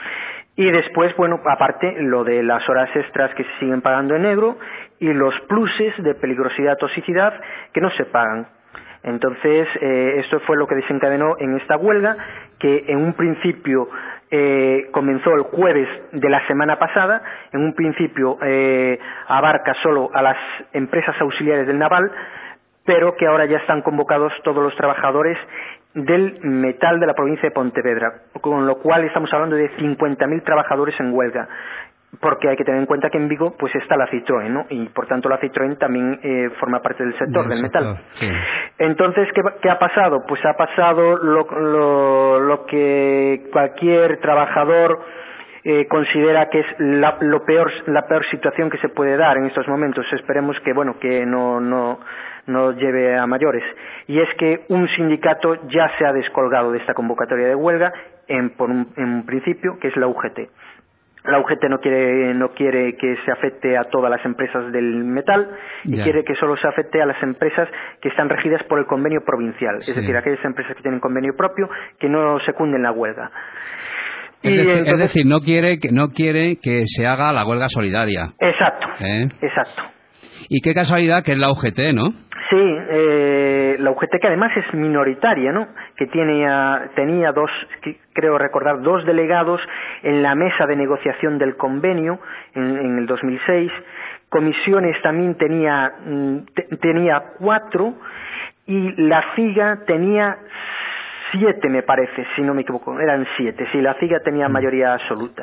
Y después, bueno, aparte, lo de las horas extras que se siguen pagando en negro y los pluses de peligrosidad, toxicidad, que no se pagan. Entonces, eh, esto fue lo que desencadenó en esta huelga, que en un principio eh, comenzó el jueves de la semana pasada. En un principio eh, abarca solo a las empresas auxiliares del naval, pero que ahora ya están convocados todos los trabajadores del metal de la provincia de Pontevedra, con lo cual estamos hablando de cincuenta mil trabajadores en huelga, porque hay que tener en cuenta que en Vigo pues está la Citroën, ¿no? Y por tanto la Citroën también eh, forma parte del sector del, del sector, metal. Sí. Entonces, ¿qué, ¿qué ha pasado? Pues ha pasado lo, lo, lo que cualquier trabajador eh, considera que es la, lo peor, la peor situación que se puede dar en estos momentos. Esperemos que, bueno, que no, no, no lleve a mayores. Y es que un sindicato ya se ha descolgado de esta convocatoria de huelga en, por un, en un principio, que es la U G T. La U G T no quiere, no quiere que se afecte a todas las empresas del metal y yeah. quiere que solo se afecte a las empresas que están regidas por el convenio provincial, sí. es decir, aquellas empresas que tienen convenio propio que no secunden la huelga. Es, y decir, entonces, es decir, no quiere que no quiere que se haga la huelga solidaria. Exacto, ¿Eh? exacto. Y qué casualidad que es la U G T, ¿no? Sí, eh, la U G T, que además es minoritaria, ¿no? Que tiene, tenía dos, creo recordar, dos delegados en la mesa de negociación del convenio en, en el dos mil seis. Comisiones también tenía, tenía cuatro y la FIGA tenía siete, me parece, si no me equivoco, eran siete. Sí, la FIGA tenía mayoría absoluta.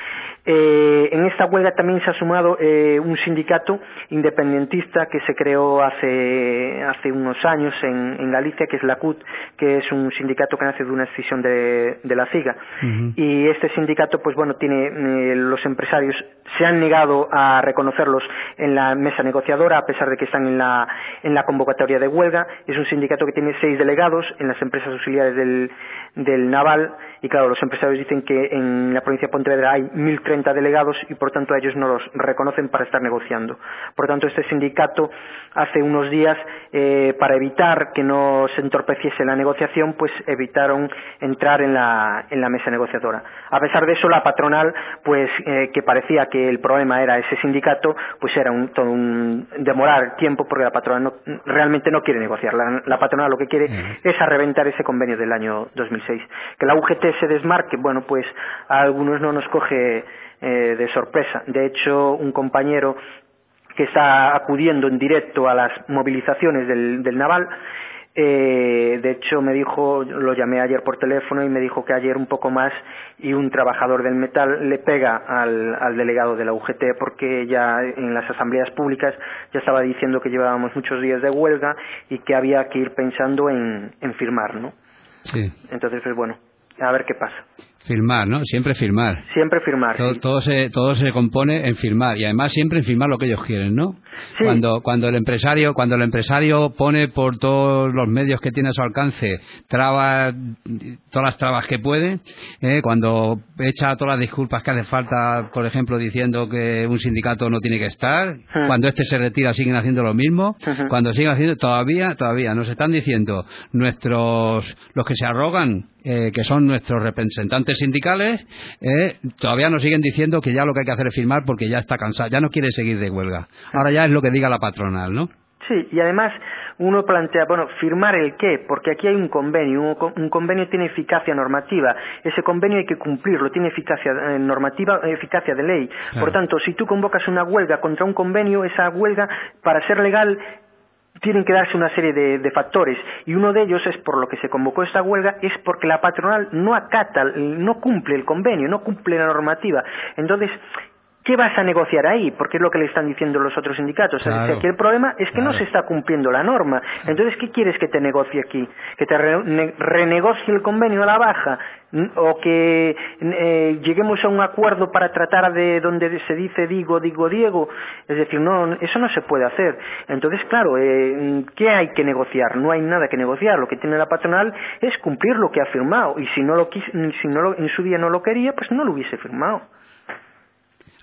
Eh, en esta huelga también se ha sumado eh, un sindicato independentista que se creó hace hace unos años en, en Galicia, que es la C U T, que es un sindicato que nace de una escisión de, de la FIGA. Uh-huh. Y este sindicato, pues bueno, tiene eh, los empresarios se han negado a reconocerlos en la mesa negociadora, a pesar de que están en la en la convocatoria de huelga. Es un sindicato que tiene seis delegados en las empresas auxiliares del del naval, y claro, los empresarios dicen que en la provincia de Pontevedra hay mil treinta delegados y por tanto ellos no los reconocen para estar negociando. Por tanto, este sindicato hace unos días, eh, para evitar que no se entorpeciese la negociación, pues evitaron entrar en la en la mesa negociadora. A pesar de eso, la patronal, pues eh, que parecía que el problema era ese sindicato, pues era un, todo un demorar tiempo, porque la patronal no, realmente no quiere negociar. La, la patronal lo que quiere uh-huh. es a reventar ese convenio del año dos mil seis. Que la U G T se desmarque, bueno, pues a algunos no nos coge eh, de sorpresa. De hecho, un compañero que está acudiendo en directo a las movilizaciones del, del naval, eh, de hecho me dijo, lo llamé ayer por teléfono y me dijo que ayer un poco más y un trabajador del metal le pega al, al delegado de la U G T, porque ya en las asambleas públicas ya estaba diciendo que llevábamos muchos días de huelga y que había que ir pensando en, en firmar, ¿no? Sí. Entonces, pues bueno, a ver qué pasa. Firmar, ¿no? Siempre firmar. Siempre firmar. Todo, sí. todo, se, todo se compone en firmar, y además siempre en firmar lo que ellos quieren, ¿no? Sí. Cuando, cuando el empresario, cuando el empresario pone por todos los medios que tiene a su alcance trabas, todas las trabas que puede, ¿eh? Cuando echa todas las disculpas que hace falta, por ejemplo, diciendo que un sindicato no tiene que estar, uh-huh. cuando este se retira siguen haciendo lo mismo, uh-huh. cuando siguen haciendo, todavía, todavía nos están diciendo nuestros, los que se arrogan, eh, que son nuestros representantes sindicales, eh, todavía nos siguen diciendo que ya lo que hay que hacer es firmar porque ya está cansado, ya no quiere seguir de huelga. Ahora ya es lo que diga la patronal, ¿no? Sí, y además uno plantea, bueno, ¿firmar el qué? Porque aquí hay un convenio, un convenio tiene eficacia normativa, ese convenio hay que cumplirlo, tiene eficacia eh, normativa, eficacia de ley. Claro. Por tanto, si tú convocas una huelga contra un convenio, esa huelga, para ser legal, tienen que darse una serie de, de factores, y uno de ellos es por lo que se convocó esta huelga, es porque la patronal no acata, no cumple el convenio, no cumple la normativa. Entonces, ¿qué vas a negociar ahí? Porque es lo que le están diciendo los otros sindicatos. Claro. O sea, que el problema es que claro. no se está cumpliendo la norma. Entonces, ¿qué quieres que te negocie aquí? ¿Que te re ne renegocie el convenio a la baja? ¿O que eh, lleguemos a un acuerdo para tratar de donde se dice digo, digo, Diego? Es decir, no, eso no se puede hacer. Entonces, claro, eh, ¿qué hay que negociar? No hay nada que negociar. Lo que tiene la patronal es cumplir lo que ha firmado. Y si no lo quis si no lo, en su día no lo quería, pues no lo hubiese firmado.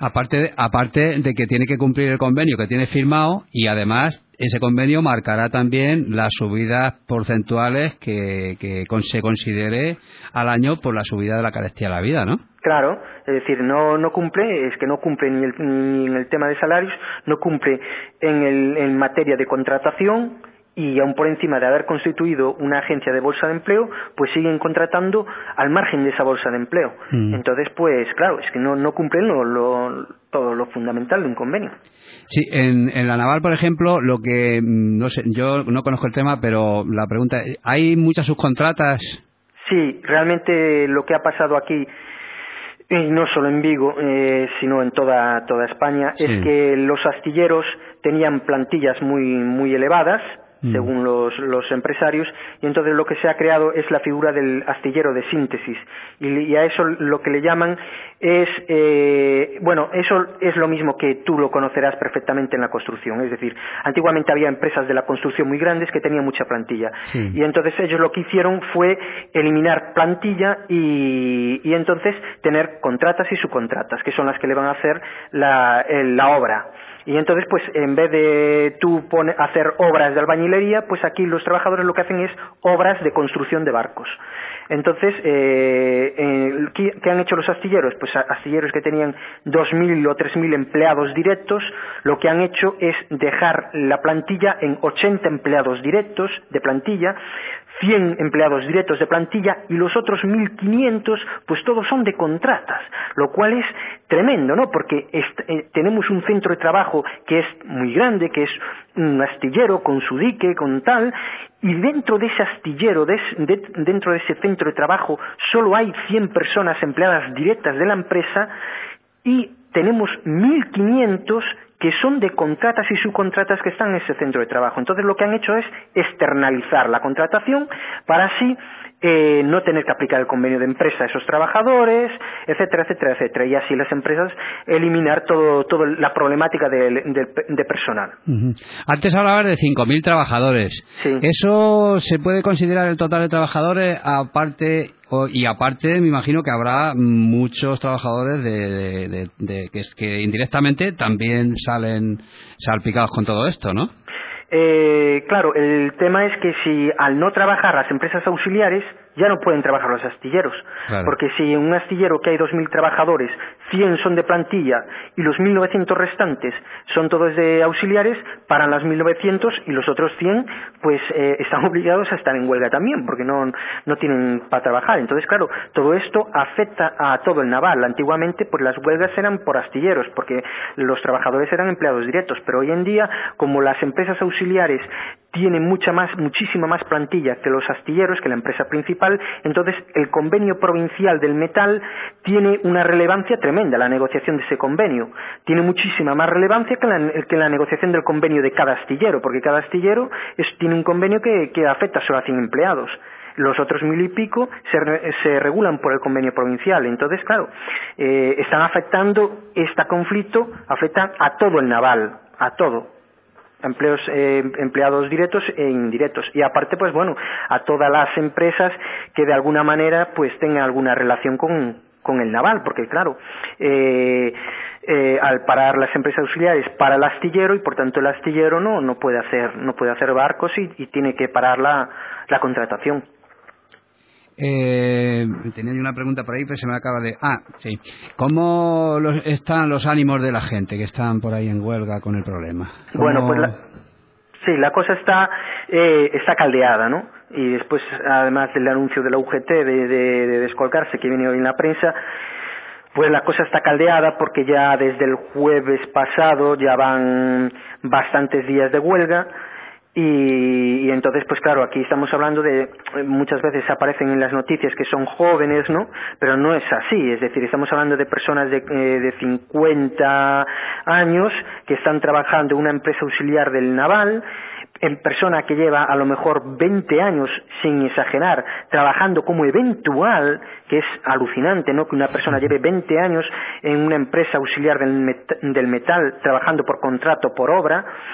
Aparte de, aparte de que tiene que cumplir el convenio que tiene firmado, y además ese convenio marcará también las subidas porcentuales que, que se considere al año por la subida de la carestía de la vida, ¿no? Claro, es decir, no no cumple, es que no cumple ni, el, ni en el tema de salarios, no cumple en, el, en materia de contratación, y aún por encima de haber constituido una agencia de bolsa de empleo, pues siguen contratando al margen de esa bolsa de empleo. Mm. Entonces, pues claro, es que no, no cumplen lo, lo, todo lo fundamental de un convenio. Sí, en, en la naval, por ejemplo, lo que, no sé, yo no conozco el tema, pero la pregunta, ¿hay muchas subcontratas? Sí, realmente lo que ha pasado aquí, y no solo en Vigo, eh, sino en toda, toda España, sí. Es que los astilleros tenían plantillas muy, muy elevadas, según los, los empresarios, y entonces lo que se ha creado es la figura del astillero de síntesis, y, y a eso lo que le llaman es, eh, bueno, eso es lo mismo que tú lo conocerás perfectamente en la construcción, es decir, antiguamente había empresas de la construcción muy grandes que tenían mucha plantilla, sí. Y entonces ellos lo que hicieron fue eliminar plantilla y, y entonces tener contratas y subcontratas, que son las que le van a hacer la, el, la obra. Y entonces, pues, en vez de tú pone, hacer obras de albañilería, pues aquí los trabajadores lo que hacen es obras de construcción de barcos. Entonces, eh, eh, ¿qué, ¿qué han hecho los astilleros? Pues astilleros que tenían dos mil o tres mil empleados directos, lo que han hecho es dejar la plantilla en ochenta empleados directos de plantilla, cien empleados directos de plantilla, y los otros mil quinientos pues todos son de contratas, lo cual es tremendo, ¿no? Porque eh, tenemos un centro de trabajo que es muy grande, que es un astillero con su dique, con tal, y dentro de ese astillero, de, de, dentro de ese centro de trabajo, solo hay cien personas empleadas directas de la empresa, y tenemos mil quinientos que son de contratas y subcontratas que están en ese centro de trabajo. Entonces lo que han hecho es externalizar la contratación para así eh, no tener que aplicar el convenio de empresa a esos trabajadores, etcétera, etcétera, etcétera, y así las empresas eliminar todo, todo la problemática de, de, de personal. Uh-huh. Antes hablabas de cinco mil trabajadores. Sí. ¿Eso se puede considerar el total de trabajadores? Aparte, y aparte me imagino que habrá muchos trabajadores de, de, de, de que, que indirectamente también salen salpicados con todo esto, ¿no? Eh, claro, el tema es que si al no trabajar las empresas auxiliares, ya no pueden trabajar los astilleros, claro. Porque si en un astillero que hay dos mil trabajadores, cien son de plantilla y los mil novecientos restantes son todos de auxiliares, paran las mil novecientos y los otros cien pues eh, están obligados a estar en huelga también, porque no, no tienen para trabajar. Entonces, claro, todo esto afecta a todo el naval. Antiguamente pues las huelgas eran por astilleros, porque los trabajadores eran empleados directos, pero hoy en día, como las empresas auxiliares tienen mucha más, muchísima más plantilla que los astilleros, que la empresa principal, entonces el convenio provincial del metal tiene una relevancia tremenda, la negociación de ese convenio. Tiene muchísima más relevancia que la, que la negociación del convenio de cada astillero, porque cada astillero es, tiene un convenio que, que afecta solo a cien empleados. Los otros mil y pico se, se regulan por el convenio provincial. Entonces, claro, eh, están afectando, este conflicto afecta a todo el naval, a todo. Empleos, eh, empleados directos e indirectos, y aparte pues bueno, a todas las empresas que de alguna manera pues tengan alguna relación con, con el naval, porque claro, eh, eh, al parar las empresas auxiliares para el astillero, y por tanto el astillero no no puede hacer no puede hacer barcos y, y tiene que parar la, la contratación. Eh, tenía yo una pregunta por ahí, pero se me acaba de... Ah, sí. ¿Cómo los, están los ánimos de la gente que están por ahí en huelga con el problema? ¿Cómo... Bueno, pues la, sí, la cosa está eh, está caldeada, ¿no? Y después, además del anuncio de la U G T de, de, de descolgarse que viene hoy en la prensa, pues la cosa está caldeada porque ya desde el jueves pasado ya van bastantes días de huelga. Y, y entonces pues claro, aquí estamos hablando de, muchas veces aparecen en las noticias que son jóvenes, ¿no? Pero no es así, es decir, estamos hablando de personas de, eh, de cincuenta años que están trabajando en una empresa auxiliar del naval, en persona que lleva a lo mejor veinte años, sin exagerar, trabajando como eventual, que es alucinante, ¿no? Que una persona lleve veinte años en una empresa auxiliar del, met- del metal, trabajando por contrato, por obra.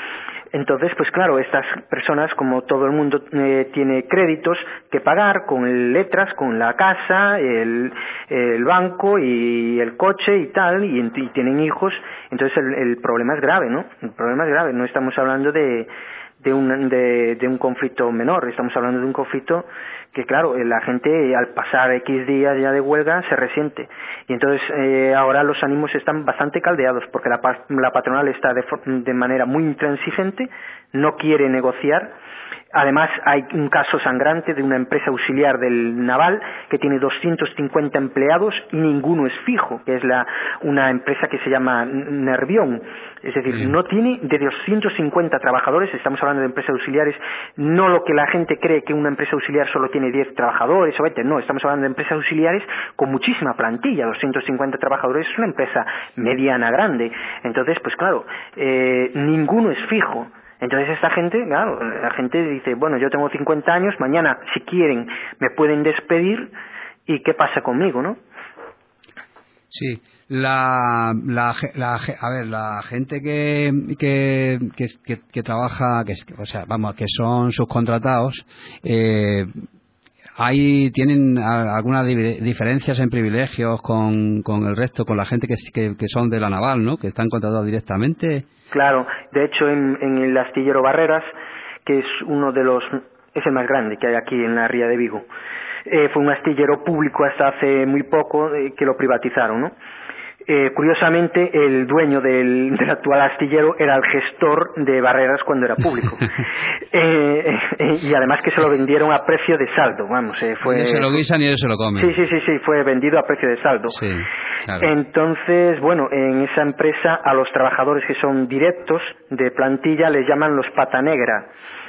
Entonces, pues claro, estas personas, como todo el mundo, eh, tiene créditos que pagar con letras, con la casa, el, el banco y el coche y tal, y, y tienen hijos, entonces el, el problema es grave, ¿no? El problema es grave, no estamos hablando de de un de, de un conflicto menor, estamos hablando de un conflicto que, claro, la gente al pasar X días ya de huelga se resiente, y entonces eh, ahora los ánimos están bastante caldeados porque la, la patronal está de, de manera muy intransigente, no quiere negociar. Además, hay un caso sangrante de una empresa auxiliar del Naval que tiene doscientos cincuenta empleados y ninguno es fijo, que es la una empresa que se llama Nervión. Es decir, sí. no tiene de doscientos cincuenta trabajadores, estamos hablando de empresas auxiliares, no lo que la gente cree que una empresa auxiliar solo tiene diez trabajadores o veinte, no, estamos hablando de empresas auxiliares con muchísima plantilla, doscientos cincuenta trabajadores es una empresa mediana, grande. Entonces, pues claro, eh, ninguno es fijo. Entonces esta gente, claro, la gente dice, bueno, yo tengo cincuenta años, mañana si quieren me pueden despedir y ¿qué pasa conmigo, no? Sí, la, la, la a ver, la gente que que que, que, que trabaja, que, o sea, vamos, que son subcontratados, eh, ¿hay, tienen algunas diferencias en privilegios con, con el resto, con la gente que, que, que son de la Naval, ¿no? Que están contratados directamente? Claro, de hecho en, en el astillero Barreras, que es uno de los, es el más grande que hay aquí en la ría de Vigo, eh, fue un astillero público hasta hace muy poco eh, que lo privatizaron, ¿no? Eh, curiosamente, el dueño del, del actual astillero era el gestor de Barreras cuando era público. eh, eh, y además que se lo vendieron a precio de saldo, vamos. Eh, fue, ni se lo guisan ni ellos se lo comen. Sí, sí, sí, sí, fue vendido a precio de saldo. Sí, claro. Entonces, bueno, en esa empresa a los trabajadores que son directos de plantilla les llaman los pata negra.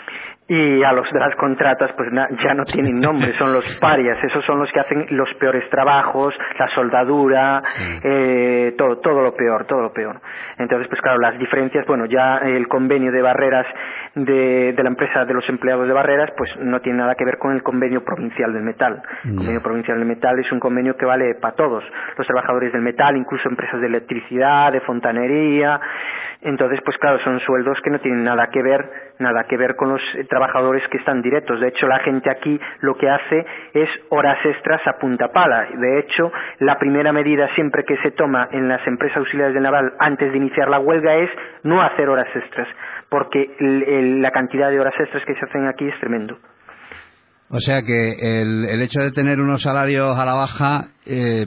Y a los de las contratas pues na, ya no tienen nombre, son los parias, esos son los que hacen los peores trabajos, la soldadura, sí. eh, todo, todo lo peor, todo lo peor. Entonces pues claro, las diferencias, bueno, ya el convenio de Barreras de, de la empresa de los empleados de Barreras pues no tiene nada que ver con el convenio provincial del metal. El convenio provincial del metal es un convenio que vale para todos, los trabajadores del metal, incluso empresas de electricidad, de fontanería. Entonces pues claro, son sueldos que no tienen nada que ver, nada que ver con los eh, trabajadores que están directos. De hecho, la gente aquí lo que hace es horas extras a punta pala. De hecho, la primera medida siempre que se toma en las empresas auxiliares del Naval antes de iniciar la huelga es no hacer horas extras, porque el, el, la cantidad de horas extras que se hacen aquí es tremendo. O sea que el, el hecho de tener unos salarios a la baja eh,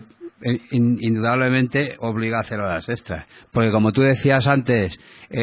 indudablemente obliga a hacer horas extras, porque como tú decías antes,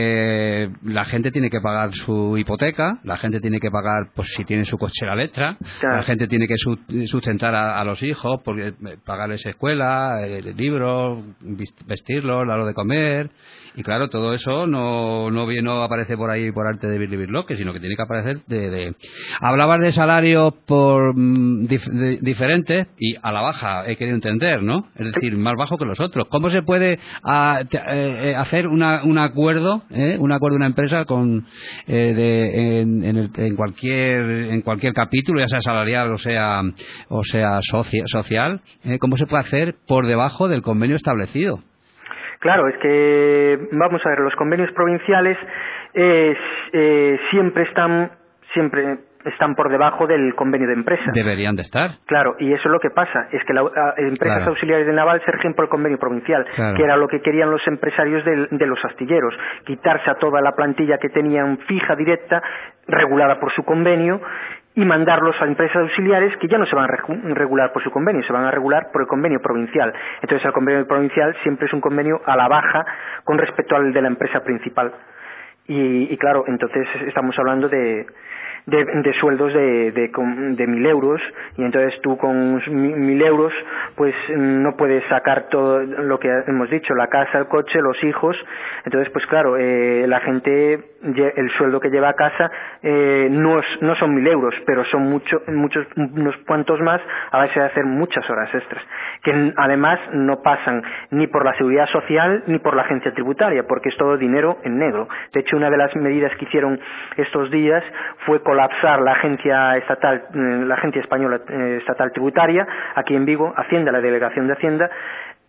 eh, la gente tiene que pagar su hipoteca, la gente tiene que pagar, pues si tiene su coche la letra, claro. La gente tiene que sustentar a, a los hijos, porque pagarles escuela, eh, libros, vestirlos, la hora de comer, y claro, todo eso no no, no aparece por ahí por arte de Birli Birloque, sino que tiene que aparecer de, de... Hablabas de salarios por mm, dif, de, diferentes y a la baja, he querido entender, ¿no? Es decir, más bajo que los otros. ¿Cómo se puede a, eh, hacer una, un acuerdo, eh, un acuerdo de una empresa con eh, de, en, en, el, en cualquier en cualquier capítulo, ya sea salarial o sea o sea socia, social, eh, cómo se puede hacer por debajo del convenio establecido? Claro, es que vamos a ver, los convenios provinciales eh, eh, siempre están siempre están por debajo del convenio de empresa. Deberían de estar. Claro, y eso es lo que pasa, es que las empresas claro. auxiliares del Naval se rigen por el convenio provincial, claro. que era lo que querían los empresarios de, de los astilleros, quitarse a toda la plantilla que tenían fija, directa, regulada por su convenio, y mandarlos a empresas auxiliares que ya no se van a regular por su convenio, se van a regular por el convenio provincial. Entonces el convenio provincial siempre es un convenio a la baja con respecto al de la empresa principal. Y, y claro, entonces estamos hablando de De, de sueldos de, de, de mil euros, y entonces tú con mil euros pues no puedes sacar todo lo que hemos dicho, la casa, el coche, los hijos. Entonces pues claro, eh, la gente, el sueldo que lleva a casa eh, no, es, no son mil euros, pero son mucho, muchos, unos cuantos más a base de hacer muchas horas extras, que además no pasan ni por la seguridad social ni por la agencia tributaria, porque es todo dinero en negro. De hecho, una de las medidas que hicieron estos días fue colapsar la agencia estatal, la agencia española eh, estatal tributaria aquí en Vigo, Hacienda, la delegación de Hacienda,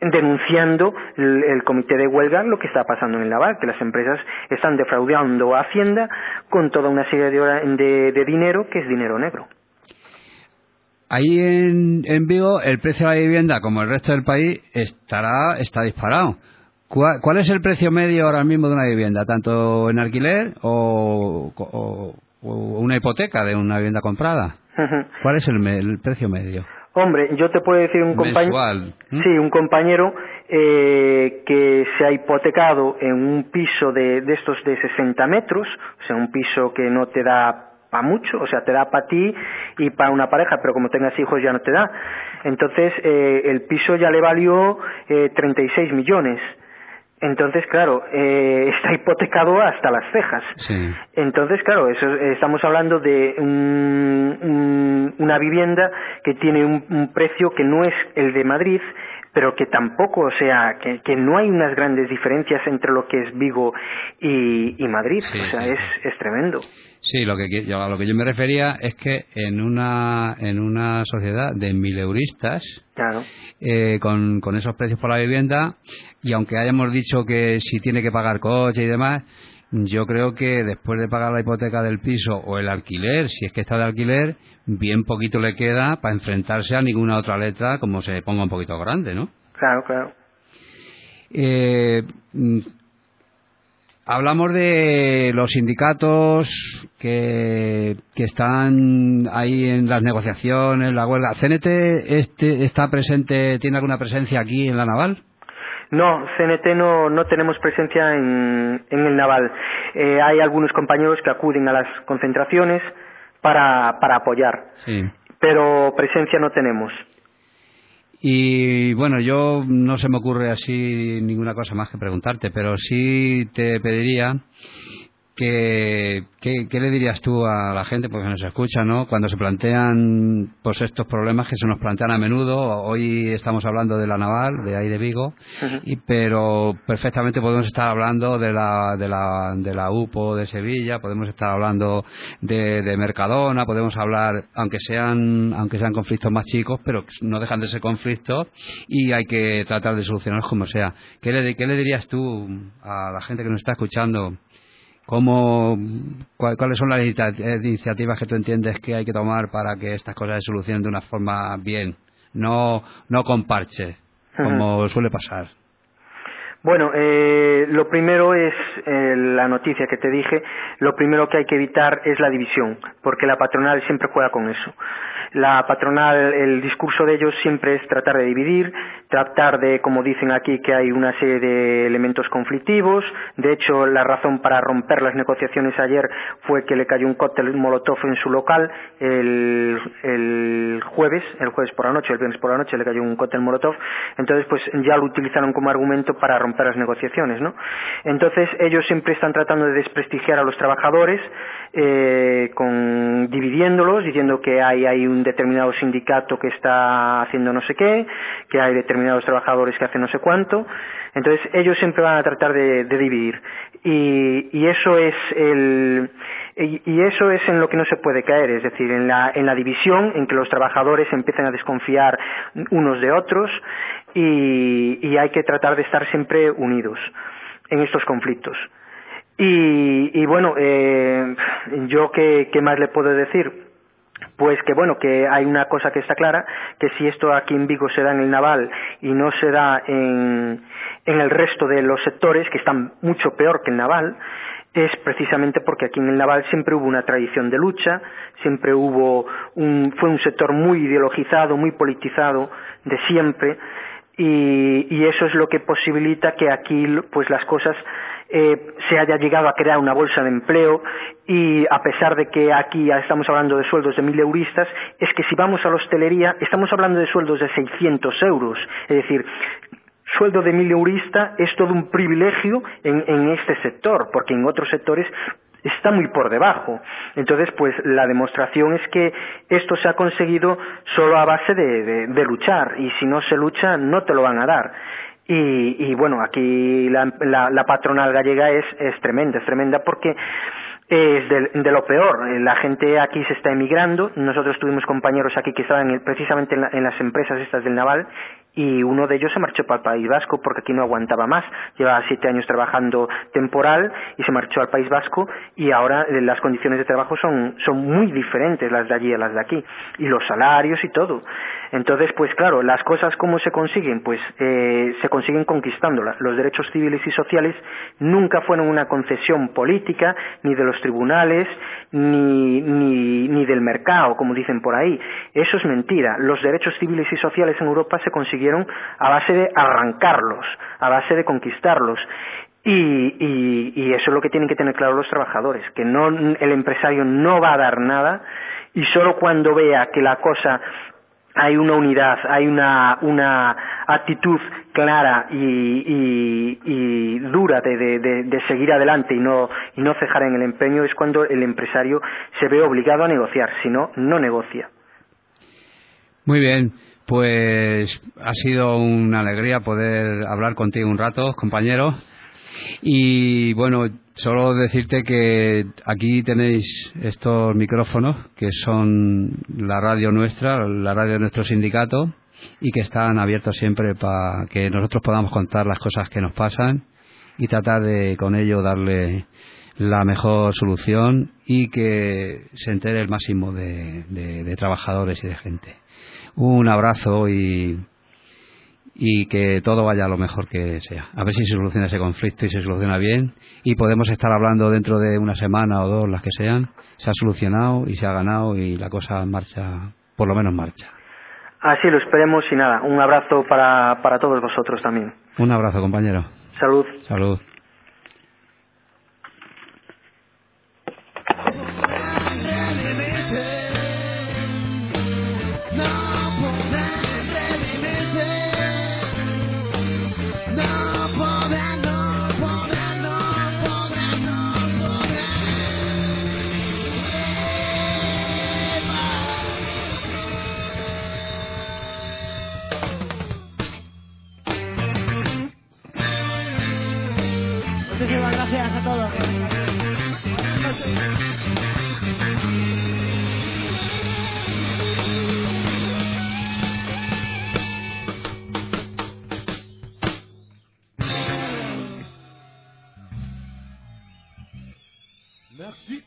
denunciando el, el comité de huelga lo que está pasando en el naval, que las empresas están defraudando a Hacienda con toda una serie de, de, de dinero que es dinero negro. Ahí en, en Vigo el precio de la vivienda, como el resto del país, estará está disparado. ¿Cuál, ¿Cuál es el precio medio ahora mismo de una vivienda, tanto en alquiler o, o, o una hipoteca de una vivienda comprada? Uh-huh. ¿Cuál es el, el precio medio? Hombre, yo te puedo decir un compañero, ¿Mm? sí, un compañero eh, que se ha hipotecado en un piso de, de estos de sesenta metros, o sea, un piso que no te da para mucho, o sea, te da para ti y para una pareja, pero como tengas hijos ya no te da. Entonces, eh, el piso ya le valió eh, treinta y seis millones. Entonces, claro, eh, está hipotecado hasta las cejas. Sí. Entonces, claro, eso, estamos hablando de un, un, una vivienda que tiene un, un precio que no es el de Madrid, pero que tampoco, o sea, que, que no hay unas grandes diferencias entre lo que es Vigo y, y Madrid. Sí, o sea, sí. es, es tremendo. Sí, lo que yo, a lo que yo me refería es que en una en una sociedad de mileuristas, claro. eh, con, con esos precios por la vivienda, y aunque hayamos dicho que si tiene que pagar coche y demás, yo creo que después de pagar la hipoteca del piso o el alquiler, si es que está de alquiler, bien poquito le queda para enfrentarse a ninguna otra letra como se ponga un poquito grande, ¿no? Claro, claro. Eh, hablamos de los sindicatos que, que están ahí en las negociaciones, la huelga. ¿C N T este, está presente, tiene alguna presencia aquí en la naval? No, C N T no, no tenemos presencia en, en el naval. Eh, hay algunos compañeros que acuden a las concentraciones para, para apoyar, sí. Pero presencia no tenemos. Y bueno, yo no se me ocurre así ninguna cosa más que preguntarte, pero sí te pediría que, que, ¿qué le dirías tú a la gente, porque nos escucha, ¿no? Cuando se plantean pues estos problemas que se nos plantean a menudo. Hoy estamos hablando de la naval, de ahí de Vigo, uh-huh. y, pero perfectamente podemos estar hablando de la, de la, de la U P O de Sevilla, podemos estar hablando de, de Mercadona, podemos hablar, aunque sean, aunque sean conflictos más chicos, pero no dejan de ser conflictos y hay que tratar de solucionarlos como sea. ¿Qué le, qué le dirías tú a la gente que nos está escuchando? ¿Cómo, ¿Cuáles son las iniciativas que tú entiendes que hay que tomar para que estas cosas se solucionen de una forma bien, no, no con parche, como uh-huh. suele pasar? Bueno, eh, lo primero es eh, la noticia que te dije. Lo primero que hay que evitar es la división, porque la patronal siempre juega con eso. La patronal, el discurso de ellos siempre es tratar de dividir, tratar de, como dicen aquí, que hay una serie de elementos conflictivos. De hecho, la razón para romper las negociaciones ayer fue que le cayó un cóctel molotov en su local el, el jueves, el jueves por la noche, el viernes por la noche le cayó un cóctel molotov. Entonces, pues ya lo utilizaron como argumento para romper las negociaciones, ¿no? Entonces, ellos siempre están tratando de desprestigiar a los trabajadores, eh, con dividiéndolos, diciendo que hay, hay un determinado sindicato que está haciendo no sé qué, que hay determinados trabajadores que hacen no sé cuánto. Entonces ellos siempre van a tratar de, de dividir y, y eso es el y, y eso es en lo que no se puede caer, es decir, en la en la división, en que los trabajadores empiecen a desconfiar unos de otros y, y hay que tratar de estar siempre unidos en estos conflictos. Y, y bueno, eh, yo qué, qué más le puedo decir. Pues que bueno, que hay una cosa que está clara, que si esto aquí en Vigo se da en el naval y no se da en, en el resto de los sectores, que están mucho peor que el naval, es precisamente porque aquí en el naval siempre hubo una tradición de lucha, siempre hubo un, fue un sector muy ideologizado, muy politizado de siempre, y, y eso es lo que posibilita que aquí pues las cosas Eh, se haya llegado a crear una bolsa de empleo y a pesar de que aquí ya estamos hablando de sueldos de mil euristas, es que si vamos a la hostelería estamos hablando de sueldos de seiscientos euros, es decir, sueldo de mil eurista es todo un privilegio en, en este sector, porque en otros sectores está muy por debajo. Entonces, pues la demostración es que esto se ha conseguido solo a base de, de, de luchar, y si no se lucha no te lo van a dar. Y, y bueno, aquí la, la, la patronal gallega es, es tremenda, es tremenda porque es de, de lo peor. La gente aquí se está emigrando. Nosotros tuvimos compañeros aquí que estaban precisamente en, la, en las empresas estas del naval y uno de ellos se marchó para el País Vasco porque aquí no aguantaba más. Llevaba siete años trabajando temporal y se marchó al País Vasco, y ahora eh, las condiciones de trabajo son, son muy diferentes las de allí a las de aquí, y los salarios y todo. Entonces, pues claro, las cosas ¿cómo se consiguen? Pues eh, se consiguen conquistándolas. Los derechos civiles y sociales nunca fueron una concesión política, ni de los tribunales, ni, ni, ni del mercado, como dicen por ahí. Eso es mentira. Los derechos civiles y sociales en Europa se consiguieron a base de arrancarlos, a base de conquistarlos. Y, y, y eso es lo que tienen que tener claro los trabajadores, que no, el empresario no va a dar nada, y solo cuando vea que la cosa hay una unidad, hay una, una actitud clara y, y, y dura de, de, de, de seguir adelante y no, y no cejar en el empeño, es cuando el empresario se ve obligado a negociar, si no, no negocia. Muy bien, pues ha sido una alegría poder hablar contigo un rato, compañero. Y bueno, solo decirte que aquí tenéis estos micrófonos que son la radio nuestra, la radio de nuestro sindicato, y que están abiertos siempre para que nosotros podamos contar las cosas que nos pasan y tratar de con ello darle la mejor solución y que se entere el máximo de, de, de trabajadores y de gente. Un abrazo y y que todo vaya lo mejor que sea. A ver si se soluciona ese conflicto y se soluciona bien, y podemos estar hablando dentro de una semana o dos, las que sean, se ha solucionado y se ha ganado y la cosa marcha, por lo menos marcha. Así lo esperemos, y nada, un abrazo para, para todos vosotros también. Un abrazo, compañero. Salud. Salud. Muchísimas gracias a todos. Merci.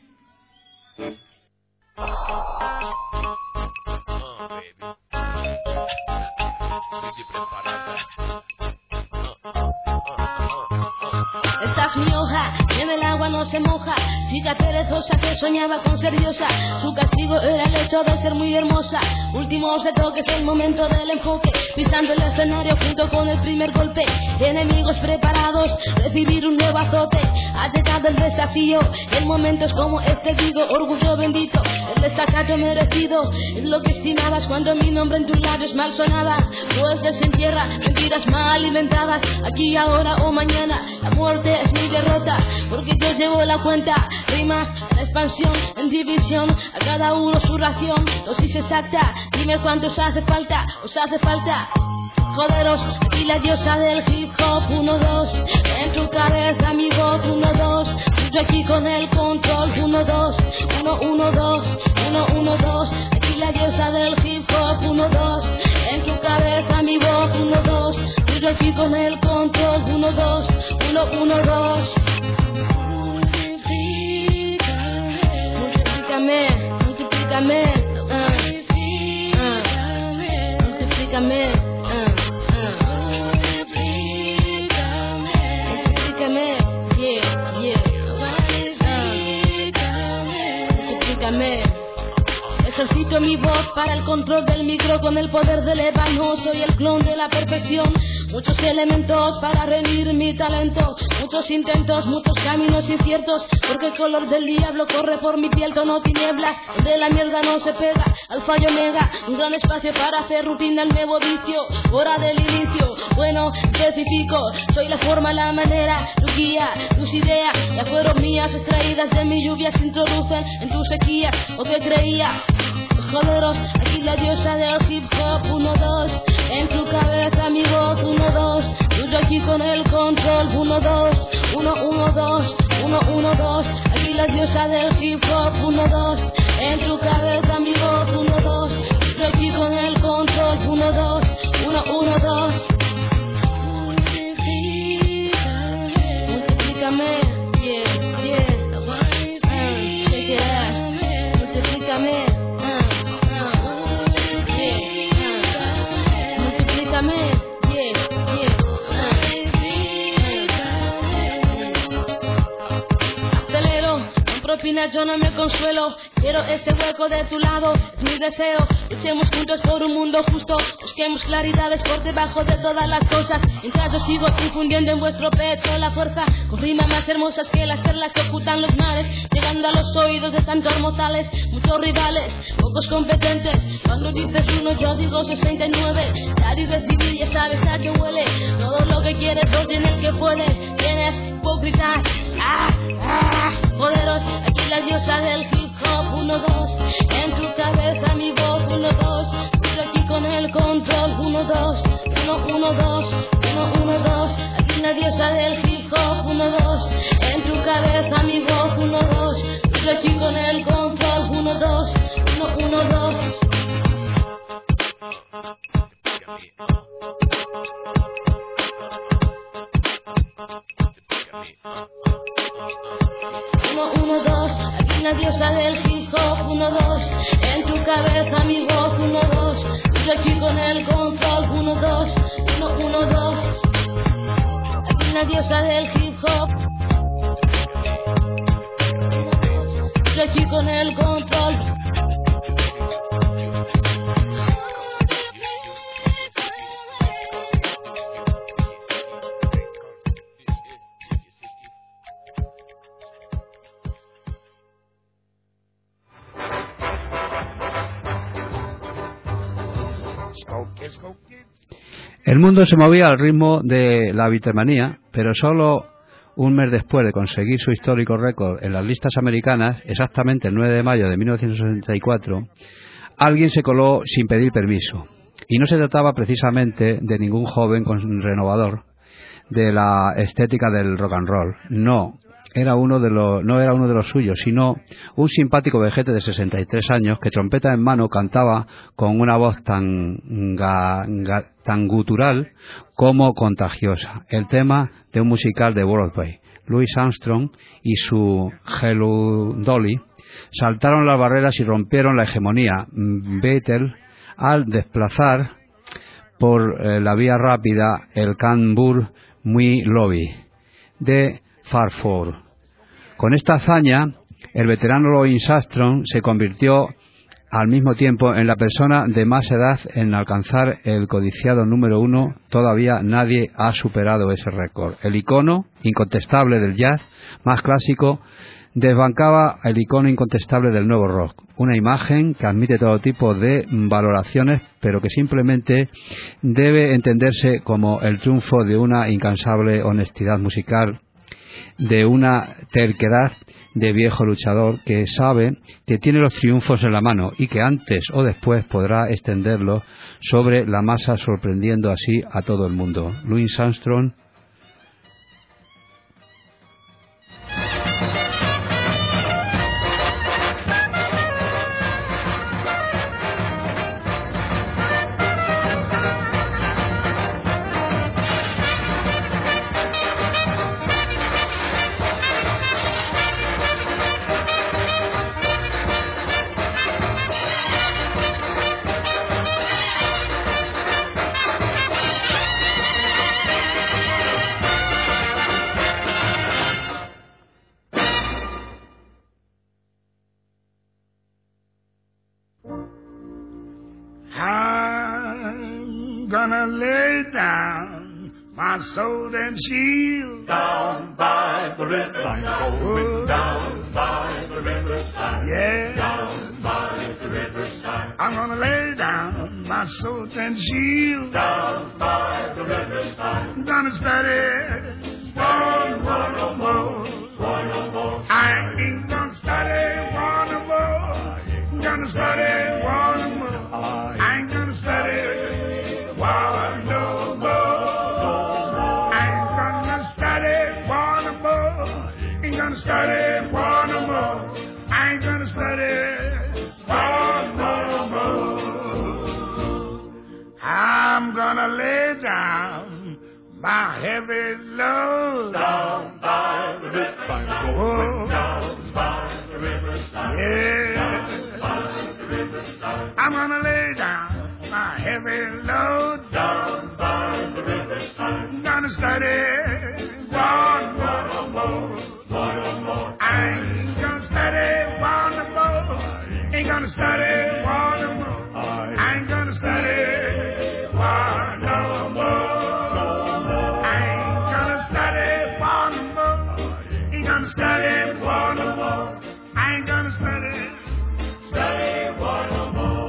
Esta es mi hoja, y en el agua no se moja. Chica perezosa que soñaba con ser diosa. Su castigo era el hecho de ser muy hermosa. Último retoque es el momento del enfoque. Pisando el escenario junto con el primer golpe. Enemigos preparados, recibir un nuevo azote. Ha llegado el desafío, en momentos como este digo, orgullo bendito, el destacato merecido. Es lo que estimabas cuando mi nombre en tus labios mal sonaba. Pues desentierra mentiras mal inventadas. Aquí, ahora o mañana, la muerte es mi derrota, porque yo llevo la cuenta. Rimas en expansión, en división, a cada uno su ración, dosis exacta. Dime cuántos hace falta, os hace falta. Joderos, aquí la diosa del hip hop, uno, dos. En tu cabeza mi voz, uno, dos. Yo aquí con el control, uno, dos. Uno, uno, dos. Uno, uno, dos. Aquí la diosa del hip hop, uno, dos. En tu cabeza mi voz, uno, dos. Yo aquí con el control, uno, dos. Uno, uno, dos. Multiplícame, multiplícame, uh, uh, multiplícame, uh, uh, multiplícame, yeah, yeah, uh, multiplícame. Ejercito mi voz para el control del micro con el poder del ébano. Soy el clon de la perfección. Muchos elementos para rendir mi talento. Muchos intentos, muchos caminos inciertos. Porque el color del diablo corre por mi piel, tono tinieblas. Donde la mierda no se pega al fallo mega. Un gran espacio para hacer rutina el nuevo vicio. Hora del inicio, bueno, especifico. Soy la forma, la manera, tu guía, tus ideas. Ya fueron mías, extraídas de mi lluvia. Se introducen en tu sequía. ¿O qué creías? Joderos, aquí la diosa del hip hop, uno, dos. En tu cabeza mi voz, uno, dos. Yo aquí con el control, uno, dos. Uno, uno, dos. Uno, uno, dos. Aquí la diosa del hip hop, uno, dos. En tu cabeza mi voz, uno, dos. Yo aquí con el control, uno, dos. Uno, uno, dos. Explícame, yeah, yeah. Acelero, en propina yo no me consuelo. Quiero ese hueco de tu lado, es mi deseo. Luchemos juntos por un mundo justo. Busquemos claridades por debajo de todas las cosas. Mientras yo sigo infundiendo en vuestro pecho la fuerza, con rimas más hermosas que las perlas que ocultan los mares, llegando a los oídos de tantos mortales. Muchos rivales, pocos competentes. Cuando dices uno yo digo sesenta y nueve. Dar y recibir ya sabes a qué huele. Todo lo que quieres lo tiene el que puede. Tienes hipócritas, ah, ah, poderos. Aquí la diosa del hip hop. Uno, dos, en tu cabeza mi voz. Uno, dos, estoy aquí con el control. Uno, dos, uno, uno, dos, uno, uno, dos. Aquí la diosa del hip hop. Uno, dos, en tu cabeza mi voz. Uno, dos, estoy aquí con el control. Uno, dos, uno, uno, dos. Uno, uno, dos, aquí la diosa del hip hop. Uno, dos, en tu cabeza mi voz. Uno, dos, estoy aquí con el control. Uno, dos, uno, uno, dos, aquí la diosa del hip hop. Estoy aquí con el control. El mundo se movía al ritmo de la Beatlemanía, pero solo un mes después de conseguir su histórico récord en las listas americanas, exactamente el nueve de mayo de mil novecientos sesenta y cuatro, alguien se coló sin pedir permiso. Y no se trataba precisamente de ningún joven con renovador de la estética del rock and roll. No, era uno de los, no era uno de los suyos, sino un simpático vejete de sesenta y tres años que, trompeta en mano, cantaba con una voz tan, ga, ga, tan gutural como contagiosa. El tema de un musical de Broadway. Louis Armstrong y su Hello Dolly saltaron las barreras y rompieron la hegemonía Beatle al desplazar por eh, la vía rápida el Canberra Muy Lobby de Farford. Con esta hazaña, el veterano Louis Armstrong se convirtió al mismo tiempo en la persona de más edad en alcanzar el codiciado número uno. Todavía nadie ha superado ese récord. El icono incontestable del jazz más clásico desbancaba el icono incontestable del nuevo rock. Una imagen que admite todo tipo de valoraciones, pero que simplemente debe entenderse como el triunfo de una incansable honestidad musical, de una terquedad de viejo luchador que sabe que tiene los triunfos en la mano y que antes o después podrá extenderlos sobre la masa, sorprendiendo así a todo el mundo. Louis Armstrong. My sword and shield down by the river, going down by the riverside. Yeah, down by the riverside. I'm gonna lay down my sword and shield down by the riverside. I'm gonna study one, one no more, one no more. I ain't gonna study one no more. I'm gonna study one no more. I ain't gonna study one no more. Ain't gonna study one no more. I ain't gonna study one no more. I'm gonna lay down my heavy load down by the riverside. Oh, down by the riverside. Yeah, down by the riverside. I'm gonna lay down my heavy load down gonna study one more. One more. I ain't gonna study one more. Ain't gonna study one more. I ain't gonna study one no more. I ain't gonna study one more. Ain't gonna study one no more. I ain't gonna study, study one no more.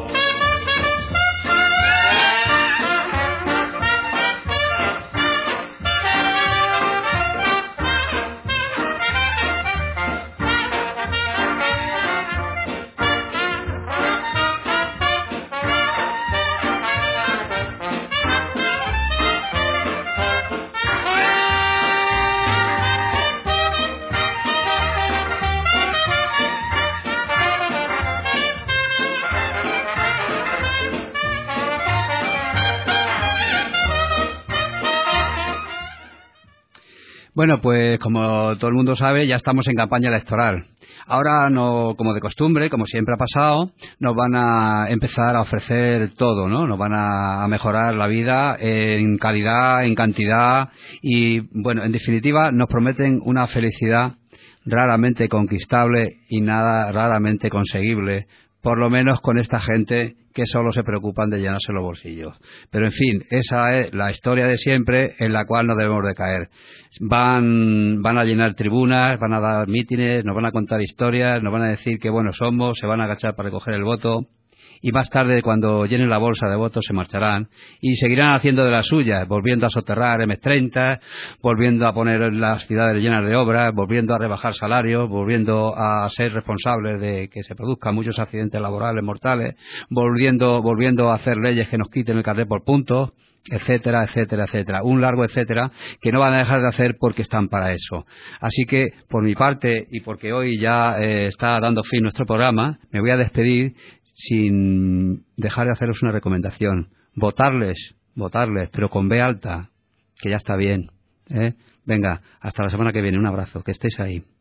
Bueno, pues como todo el mundo sabe, ya estamos en campaña electoral. Ahora, no, como de costumbre, como siempre ha pasado, nos van a empezar a ofrecer todo, ¿no? Nos van a, a mejorar la vida en calidad, en cantidad y, bueno, en definitiva, nos prometen una felicidad raramente conquistable y nada raramente conseguible, por lo menos con esta gente que solo se preocupan de llenarse los bolsillos. Pero, en fin, esa es la historia de siempre en la cual no debemos de caer. Van, van a llenar tribunas, van a dar mítines, nos van a contar historias, nos van a decir qué buenos somos, se van a agachar para recoger el voto y más tarde, cuando llenen la bolsa de votos, se marcharán y seguirán haciendo de las suyas, volviendo a soterrar eme treinta, volviendo a poner las ciudades llenas de obras, volviendo a rebajar salarios, volviendo a ser responsables de que se produzcan muchos accidentes laborales mortales, volviendo, volviendo a hacer leyes que nos quiten el carnet por puntos, etcétera, etcétera, etcétera. Un largo etcétera que no van a dejar de hacer porque están para eso. Así que, por mi parte, y porque hoy ya eh, está dando fin nuestro programa, me voy a despedir sin dejar de haceros una recomendación. Votarles, votarles, pero con B alta, que ya está bien, ¿eh? Venga, hasta la semana que viene. Un abrazo, que estéis ahí.